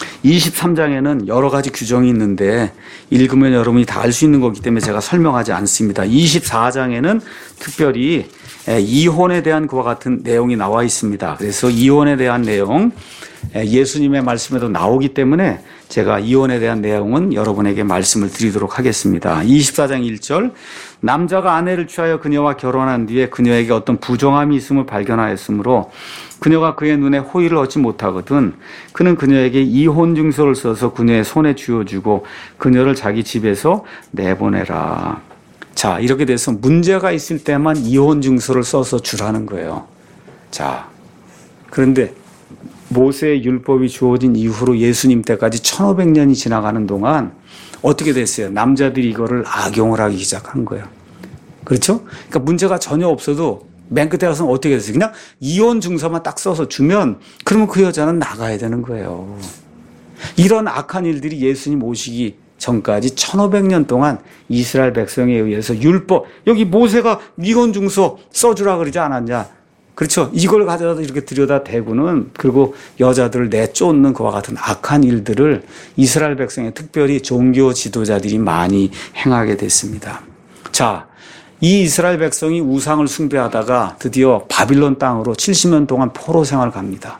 23장에는 여러 가지 규정이 있는데 읽으면 여러분이 다 알 수 있는 거기 때문에 제가 설명하지 않습니다. 24장에는 특별히 이혼에 대한 그와 같은 내용이 나와 있습니다. 그래서 이혼에 대한 내용 예수님의 말씀에도 나오기 때문에 제가 이혼에 대한 내용은 여러분에게 말씀을 드리도록 하겠습니다. 24장 1절 남자가 아내를 취하여 그녀와 결혼한 뒤에 그녀에게 어떤 부정함이 있음을 발견하였으므로 그녀가 그의 눈에 호의를 얻지 못하거든 그는 그녀에게 이혼 증서를 써서 그녀의 손에 쥐어주고 그녀를 자기 집에서 내보내라. 자, 이렇게 돼서 문제가 있을 때만 이혼 증서를 써서 주라는 거예요. 자, 그런데 모세의 율법이 주어진 이후로 예수님 때까지 1500년이 지나가는 동안 어떻게 됐어요? 남자들이 이거를 악용을 하기 시작한 거예요. 그렇죠? 그러니까 문제가 전혀 없어도 맨 끝에 가서는 어떻게 됐어요? 그냥 이혼 증서만 딱 써서 주면 그러면 그 여자는 나가야 되는 거예요. 이런 악한 일들이 예수님 오시기 전까지 1500년 동안 이스라엘 백성에 의해서 율법, 여기 모세가 이혼 증서 써주라 그러지 않았냐? 그렇죠. 이걸 가져다 이렇게 들여다 대고는 그리고 여자들을 내쫓는 그와 같은 악한 일들을 이스라엘 백성의 특별히 종교 지도자들이 많이 행하게 됐습니다. 자, 이 이스라엘 백성이 우상을 숭배하다가 드디어 바빌론 땅으로 70년 동안 포로 생활을 갑니다.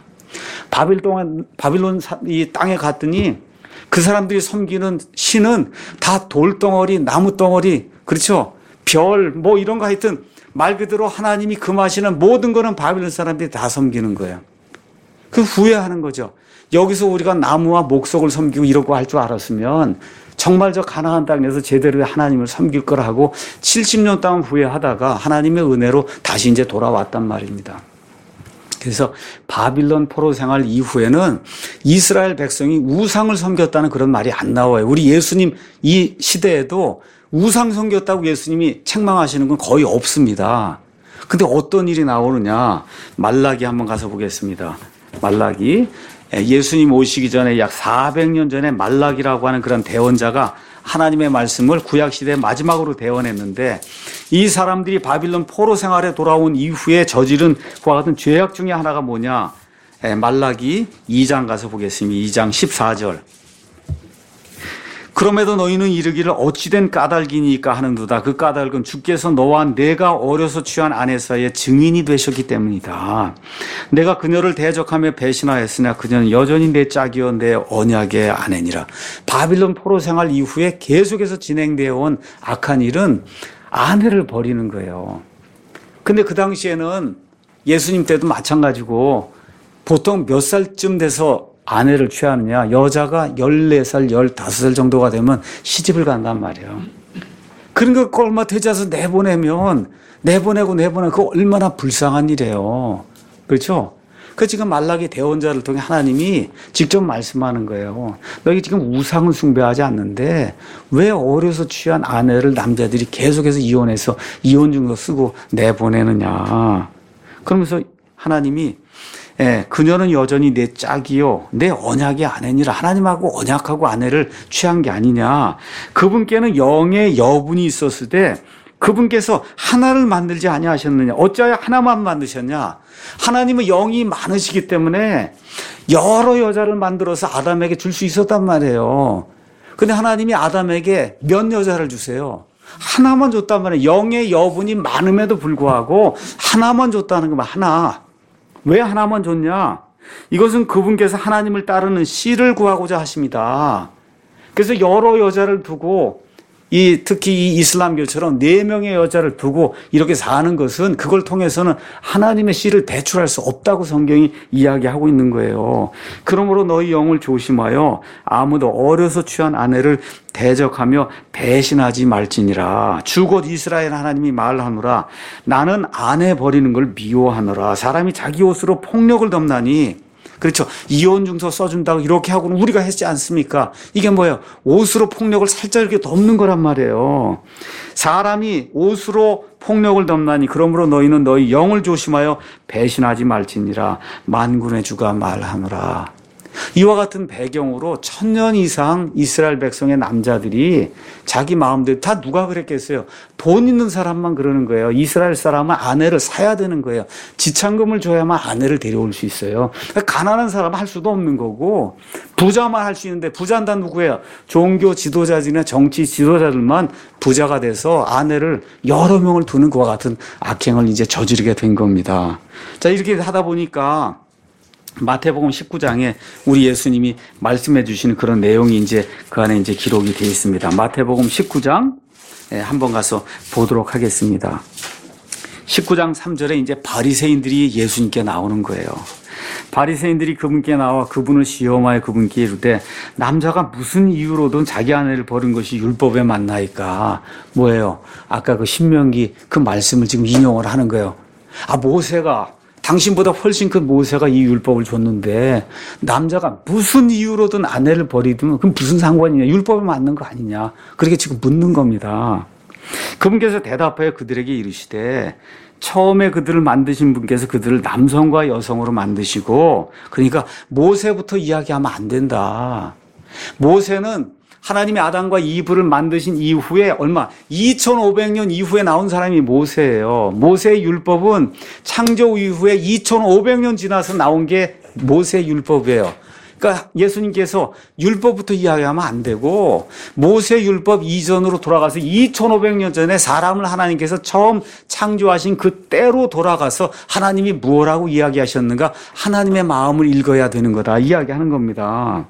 바빌론 이 땅에 갔더니 그 사람들이 섬기는 신은 다 돌덩어리, 나무덩어리, 그렇죠. 별, 뭐 이런 거 하여튼 말 그대로 하나님이 금하시는 모든 거는 바빌론 사람들이 다 섬기는 거예요. 그 후회하는 거죠. 여기서 우리가 나무와 목석을 섬기고 이러고 할 줄 알았으면 정말 저 가나안 땅에서 제대로 하나님을 섬길 거라 하고 70년 동안 후회하다가 하나님의 은혜로 다시 이제 돌아왔단 말입니다. 그래서 바빌론 포로 생활 이후에는 이스라엘 백성이 우상을 섬겼다는 그런 말이 안 나와요. 우리 예수님 이 시대에도 우상 섬겼다고 예수님이 책망하시는 건 거의 없습니다. 근데 어떤 일이 나오느냐? 말라기 한번 가서 보겠습니다. 말라기. 예수님 오시기 전에 약 400년 전에 말라기라고 하는 그런 대언자가 하나님의 말씀을 구약시대의 마지막으로 대언했는데 이 사람들이 바빌론 포로 생활에 돌아온 이후에 저지른 그와 같은 죄악 중에 하나가 뭐냐? 말라기 2장 가서 보겠습니다. 2장 14절. 그럼에도 너희는 이르기를 어찌된 까닭이니까 하는도다. 그 까닭은 주께서 너와 내가 어려서 취한 아내 사이에 증인이 되셨기 때문이다. 내가 그녀를 대적하며 배신하였으나 그녀는 여전히 내 짝이요 내 언약의 아내니라. 바빌론 포로 생활 이후에 계속해서 진행되어 온 악한 일은 아내를 버리는 거예요. 근데 그 당시에는 예수님 때도 마찬가지고 보통 몇 살쯤 돼서 아내를 취하느냐. 여자가 14살, 15살 정도가 되면 시집을 간단 말이에요. 그러니까 그걸 얼마 되지 않아서 내보내고 그거 얼마나 불쌍한 일이에요. 그렇죠? 그 지금 말라기 대언자를 통해 하나님이 직접 말씀하는 거예요. 너희 지금 우상을 숭배하지 않는데 왜 어려서 취한 아내를 남자들이 계속해서 이혼해서 이혼증서 쓰고 내보내느냐. 그러면서 하나님이 그녀는 여전히 내 짝이요 내 언약의 아내니라. 하나님하고 언약하고 아내를 취한 게 아니냐. 그분께는 영의 여분이 있었을 때 그분께서 하나를 만들지 아니하셨느냐. 어찌하여 하나만 만드셨냐. 하나님은 영이 많으시기 때문에 여러 여자를 만들어서 아담에게 줄 수 있었단 말이에요. 근데 하나님이 아담에게 몇 여자를 주세요? 하나만 줬단 말이에요. 영의 여분이 많음에도 불구하고 하나만 줬다는 거면 하나. 왜 하나만 줬냐? 이것은 그분께서 하나님을 따르는 씨를 구하고자 하십니다. 그래서 여러 여자를 두고 특히 이 이슬람교처럼 4명의 여자를 두고 이렇게 사는 것은 그걸 통해서는 하나님의 씨를 배출할 수 없다고 성경이 이야기하고 있는 거예요. 그러므로 너희 영을 조심하여 아무도 어려서 취한 아내를 대적하며 배신하지 말지니라. 주 곧 이스라엘 하나님이 말하노라. 나는 아내 버리는 걸 미워하노라. 사람이 자기 옷으로 폭력을 덮나니. 그렇죠. 이혼증서 써준다고 이렇게 하고는 우리가 했지 않습니까? 이게 뭐예요? 옷으로 폭력을 살짝 이렇게 덮는 거란 말이에요. 사람이 옷으로 폭력을 덮나니 그러므로 너희는 너희 영을 조심하여 배신하지 말지니라. 만군의 주가 말하노라. 이와 같은 배경으로 1000년 이상 이스라엘 백성의 남자들이 자기 마음대로 다 누가 그랬겠어요? 돈 있는 사람만 그러는 거예요. 이스라엘 사람은 아내를 사야 되는 거예요. 지참금을 줘야만 아내를 데려올 수 있어요. 가난한 사람은 할 수도 없는 거고 부자만 할 수 있는데 부자는 다 누구예요? 종교 지도자들이나 정치 지도자들만 부자가 돼서 아내를 여러 명을 두는 그와 같은 악행을 이제 저지르게 된 겁니다. 자, 이렇게 하다 보니까 마태복음 19장에 우리 예수님이 말씀해 주시는 그런 내용이 이제 그 안에 이제 기록이 되어 있습니다. 마태복음 19장 한번 가서 보도록 하겠습니다. 19장 3절에 이제 바리새인들이 예수님께 나오는 거예요. 바리새인들이 그분께 나와 그분을 시험하여 그분께 이르되 남자가 무슨 이유로든 자기 아내를 버린 것이 율법에 맞나이까. 뭐예요? 아까 그 신명기 그 말씀을 지금 인용을 하는 거예요. 모세가 당신보다 훨씬 큰 모세가 이 율법을 줬는데 남자가 무슨 이유로든 아내를 버리든 그럼 무슨 상관이냐. 율법에 맞는 거 아니냐. 그렇게 지금 묻는 겁니다. 그분께서 대답하여 그들에게 이르시되 처음에 그들을 만드신 분께서 그들을 남성과 여성으로 만드시고 그러니까 모세부터 이야기하면 안 된다. 모세는 하나님이 아담과 이브를 만드신 이후에 2500년 이후에 나온 사람이 모세예요. 모세의 율법은 창조 이후에 2500년 지나서 나온 게 모세의 율법이에요. 그러니까 예수님께서 율법부터 이야기하면 안 되고 모세 율법 이전으로 돌아가서 2500년 전에 사람을 하나님께서 처음 창조하신 그때로 돌아가서 하나님이 무엇라고 이야기하셨는가 하나님의 마음을 읽어야 되는 거다 이야기하는 겁니다.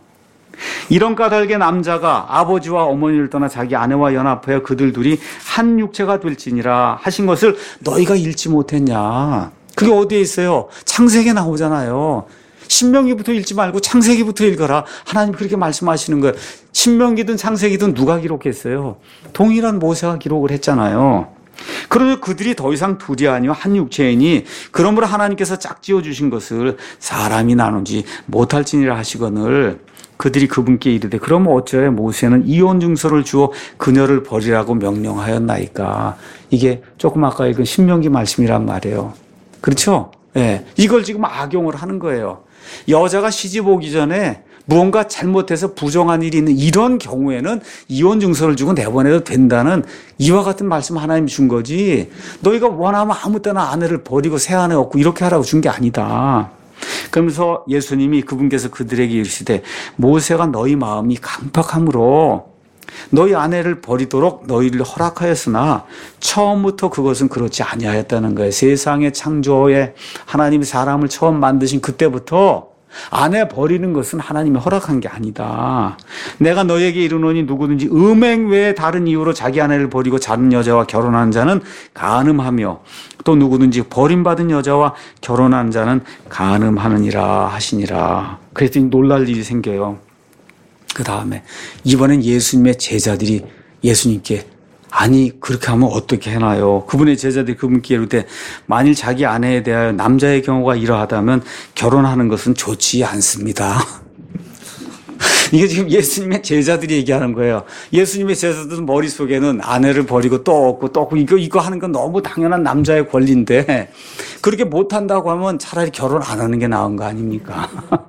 이런 까닭에 남자가 아버지와 어머니를 떠나 자기 아내와 연합하여 그들 둘이 한 육체가 될지니라 하신 것을 너희가 읽지 못했냐. 그게 어디에 있어요? 창세기에 나오잖아요. 신명기부터 읽지 말고 창세기부터 읽어라. 하나님 그렇게 말씀하시는 거예요. 신명기든 창세기든 누가 기록했어요? 동일한 모세가 기록을 했잖아요. 그러면 그들이 더 이상 둘이 아니요 한 육체이니 그러므로 하나님께서 짝지어 주신 것을 사람이 나누지 못할지니라 하시거늘 그들이 그분께 이르되 그러면 어찌하여 모세는 이혼 증서를 주어 그녀를 버리라고 명령하였나이까. 이게 조금 아까 읽은 신명기 말씀이란 말이에요. 그렇죠? 예. 이걸 지금 악용을 하는 거예요. 여자가 시집 오기 전에 무언가 잘못해서 부정한 일이 있는 이런 경우에는 이혼 증서를 주고 내보내도 된다는 이와 같은 말씀 하나님이 준 거지. 너희가 원하면 아무 때나 아내를 버리고 새 아내 얻고 이렇게 하라고 준 게 아니다. 그러면서 예수님이 그분께서 그들에게 이르시되 모세가 너희 마음이 강팍함으로 너희 아내를 버리도록 너희를 허락하였으나 처음부터 그것은 그렇지 아니하였다는 거예요. 세상의 창조에 하나님이 사람을 처음 만드신 그때부터 아내 버리는 것은 하나님이 허락한 게 아니다. 내가 너에게 이르노니 누구든지 음행 외에 다른 이유로 자기 아내를 버리고 다른 여자와 결혼한 자는 간음하며 또 누구든지 버림받은 여자와 결혼한 자는 간음하느니라 하시니라. 그랬더니 놀랄 일이 생겨요. 그 다음에 이번엔 예수님의 제자들이 예수님께 아니 그렇게 하면 어떻게 해나요? 그분의 제자들이 그분께 이르되 만일 자기 아내에 대하여 남자의 경우가 이러하다면 결혼하는 것은 좋지 않습니다. 이게 지금 예수님의 제자들이 얘기하는 거예요. 예수님의 제자들은 머릿속에는 아내를 버리고 또 얻고 이거 하는 건 너무 당연한 남자의 권리인데 그렇게 못한다고 하면 차라리 결혼 안 하는 게 나은 거 아닙니까?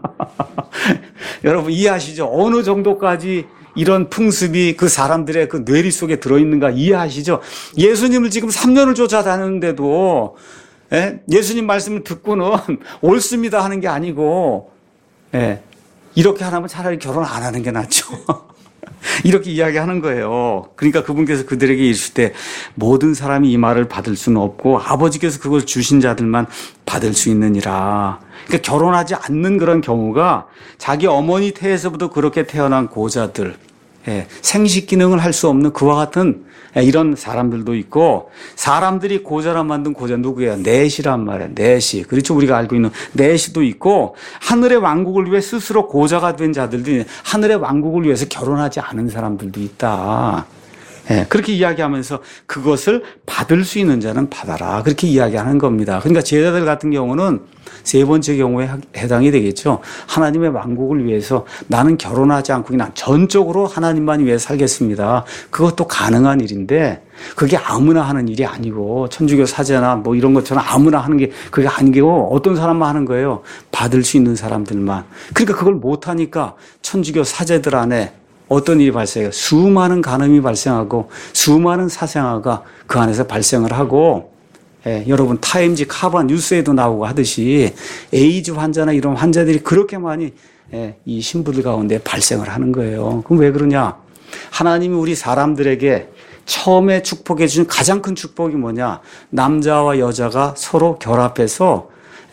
여러분 이해하시죠? 어느 정도까지 이런 풍습이 그 사람들의 그 뇌리 속에 들어있는가 이해하시죠? 예수님을 지금 3년을 쫓아다녔는데도 예수님 말씀을 듣고는 옳습니다 하는 게 아니고 이렇게 하라면 차라리 결혼 안 하는 게 낫죠. 이렇게 이야기하는 거예요. 그러니까 그분께서 그들에게 이르실 때 모든 사람이 이 말을 받을 수는 없고 아버지께서 그걸 주신 자들만 받을 수 있느니라. 그러니까 결혼하지 않는 그런 경우가 자기 어머니 태에서부터 그렇게 태어난 고자들, 생식 기능을 할 수 없는 그와 같은 이런 사람들도 있고 사람들이 고자라 만든 고자 누구예요? 넷이란 말이에요. 넷이. 그렇죠. 우리가 알고 있는 넷이도 있고 하늘의 왕국을 위해 스스로 고자가 된 자들도 하늘의 왕국을 위해서 결혼하지 않은 사람들도 있다. 그렇게 이야기하면서 그것을 받을 수 있는 자는 받아라. 그렇게 이야기하는 겁니다. 그러니까 제자들 같은 경우는 세 번째 경우에 해당이 되겠죠. 하나님의 왕국을 위해서 나는 결혼하지 않고 그냥 전적으로 하나님만 위해 살겠습니다. 그것도 가능한 일인데 그게 아무나 하는 일이 아니고 천주교 사제나 뭐 이런 것처럼 아무나 하는 게 그게 아니고 어떤 사람만 하는 거예요. 받을 수 있는 사람들만. 그러니까 그걸 못하니까 천주교 사제들 안에 어떤 일이 발생해요? 수많은 간음이 발생하고 수많은 사생아가 그 안에서 발생을 하고 여러분 타임지 카바 뉴스에도 나오고 하듯이 에이즈 환자나 이런 환자들이 그렇게 많이 이 신부들 가운데 발생을 하는 거예요. 그럼 왜 그러냐? 하나님이 우리 사람들에게 처음에 축복해 주신 가장 큰 축복이 뭐냐? 남자와 여자가 서로 결합해서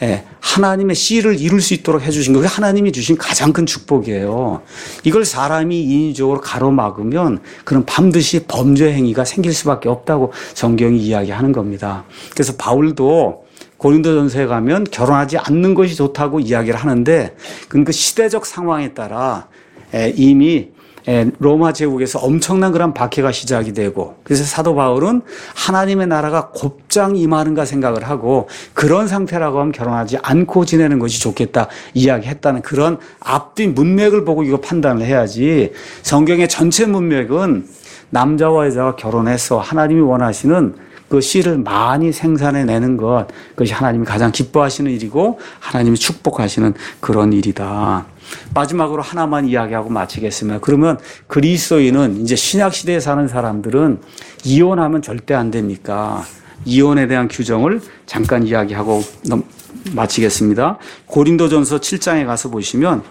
하나님의 씨를 이룰 수 있도록 해주신 거, 그게 하나님이 주신 가장 큰 축복이에요. 이걸 사람이 인위적으로 가로막으면 그런 반드시 범죄 행위가 생길 수밖에 없다고 성경이 이야기하는 겁니다. 그래서 바울도 고린도전서에 가면 결혼하지 않는 것이 좋다고 이야기를 하는데 그건 그 시대적 상황에 따라 이미 로마 제국에서 엄청난 그런 박해가 시작이 되고 그래서 사도 바울은 하나님의 나라가 곧장 임하는가 생각을 하고 그런 상태라고 하면 결혼하지 않고 지내는 것이 좋겠다 이야기했다는 그런 앞뒤 문맥을 보고 이거 판단을 해야지 성경의 전체 문맥은 남자와 여자가 결혼해서 하나님이 원하시는 그 씨를 많이 생산해내는 것 그것이 하나님이 가장 기뻐하시는 일이고 하나님이 축복하시는 그런 일이다. 마지막으로 하나만 이야기하고 마치겠습니다. 그러면 그리스도인은 이제 신약시대에 사는 사람들은 이혼하면 절대 안 됩니까? 이혼에 대한 규정을 잠깐 이야기하고 마치겠습니다. 고린도전서 7장에 가서 보시면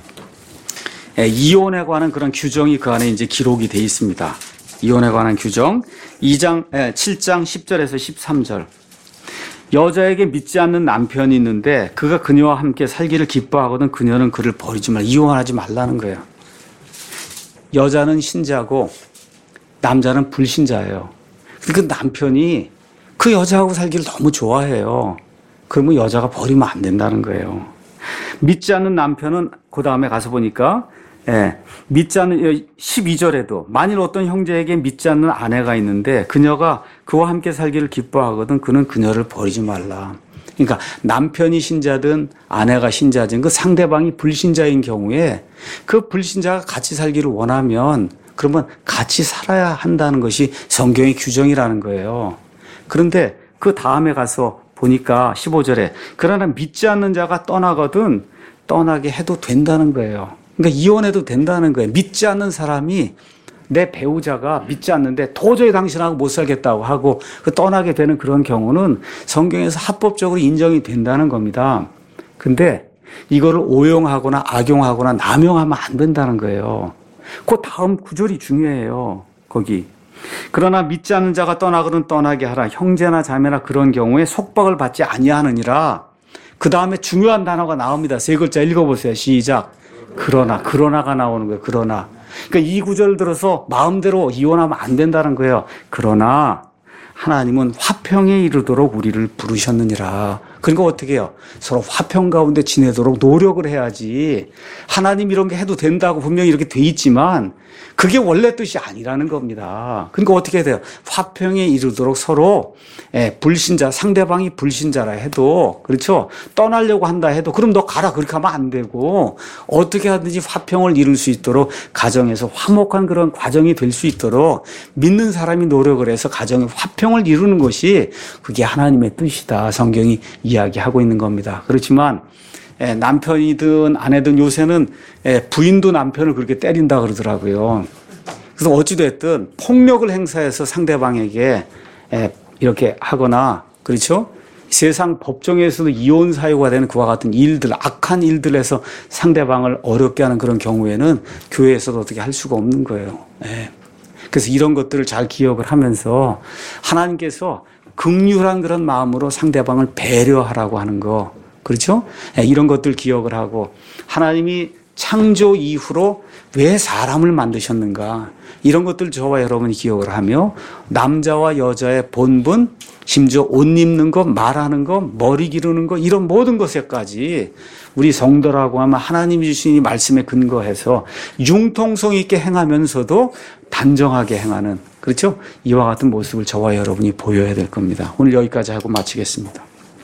이혼에 관한 그런 규정이 그 안에 이제 기록이 되어 있습니다. 이혼에 관한 규정 7장 10절에서 13절. 여자에게 믿지 않는 남편이 있는데 그가 그녀와 함께 살기를 기뻐하거든 그녀는 그를 버리지 말라. 이혼하지 말라는 거예요. 여자는 신자고 남자는 불신자예요. 그 남편이 그 여자하고 살기를 너무 좋아해요. 그러면 여자가 버리면 안 된다는 거예요. 믿지 않는 남편은 그 다음에 가서 보니까 믿지 않는 12절에도 만일 어떤 형제에게 믿지 않는 아내가 있는데 그녀가 그와 함께 살기를 기뻐하거든 그는 그녀를 버리지 말라. 그러니까 남편이 신자든 아내가 신자든 그 상대방이 불신자인 경우에 그 불신자가 같이 살기를 원하면 그러면 같이 살아야 한다는 것이 성경의 규정이라는 거예요. 그런데 그 다음에 가서 보니까 15절에 그러나 믿지 않는 자가 떠나거든 떠나게 해도 된다는 거예요. 그러니까 이혼해도 된다는 거예요. 믿지 않는 사람이 내 배우자가 믿지 않는데 도저히 당신하고 못 살겠다고 하고 떠나게 되는 그런 경우는 성경에서 합법적으로 인정이 된다는 겁니다. 근데 이거를 오용하거나 악용하거나 남용하면 안 된다는 거예요. 그 다음 구절이 중요해요. 거기. 그러나 믿지 않는 자가 떠나거든 떠나게 하라. 형제나 자매나 그런 경우에 속박을 받지 아니하느니라. 그 다음에 중요한 단어가 나옵니다. 세 글자 읽어보세요. 시작. 그러나가 나오는 거예요. 그러나. 그러니까 이 구절을 들어서 마음대로 이혼하면 안 된다는 거예요. 그러나 하나님은 화평에 이르도록 우리를 부르셨느니라. 그러니까 어떻게 해요? 서로 화평 가운데 지내도록 노력을 해야지. 하나님 이런 게 해도 된다고 분명히 이렇게 돼 있지만 그게 원래 뜻이 아니라는 겁니다. 그러니까 어떻게 해야 돼요? 화평에 이르도록 서로 불신자, 상대방이 불신자라 해도 그렇죠? 떠나려고 한다 해도 그럼 너 가라 그렇게 하면 안 되고 어떻게 하든지 화평을 이룰 수 있도록 가정에서 화목한 그런 과정이 될 수 있도록 믿는 사람이 노력을 해서 가정의 화평을 이루는 것이 그게 하나님의 뜻이다. 성경이 이야기하고 있는 겁니다. 그렇지만 남편이든 아내든 요새는 부인도 남편을 그렇게 때린다 그러더라고요. 그래서 어찌됐든 폭력을 행사해서 상대방에게 이렇게 하거나 그렇죠? 세상 법정에서도 이혼 사유가 되는 그와 같은 일들, 악한 일들에서 상대방을 어렵게 하는 그런 경우에는 교회에서도 어떻게 할 수가 없는 거예요. 그래서 이런 것들을 잘 기억을 하면서 하나님께서 긍휼한 그런 마음으로 상대방을 배려하라고 하는 거 그렇죠? 이런 것들 기억을 하고 하나님이 창조 이후로 왜 사람을 만드셨는가 이런 것들 저와 여러분이 기억을 하며 남자와 여자의 본분 심지어 옷 입는 것, 말하는 것, 머리 기르는 것 이런 모든 것에까지 우리 성도라고 하면 하나님이 주신 이 말씀에 근거해서 융통성 있게 행하면서도 단정하게 행하는 그렇죠? 이와 같은 모습을 저와 여러분이 보여야 될 겁니다. 오늘 여기까지 하고 마치겠습니다.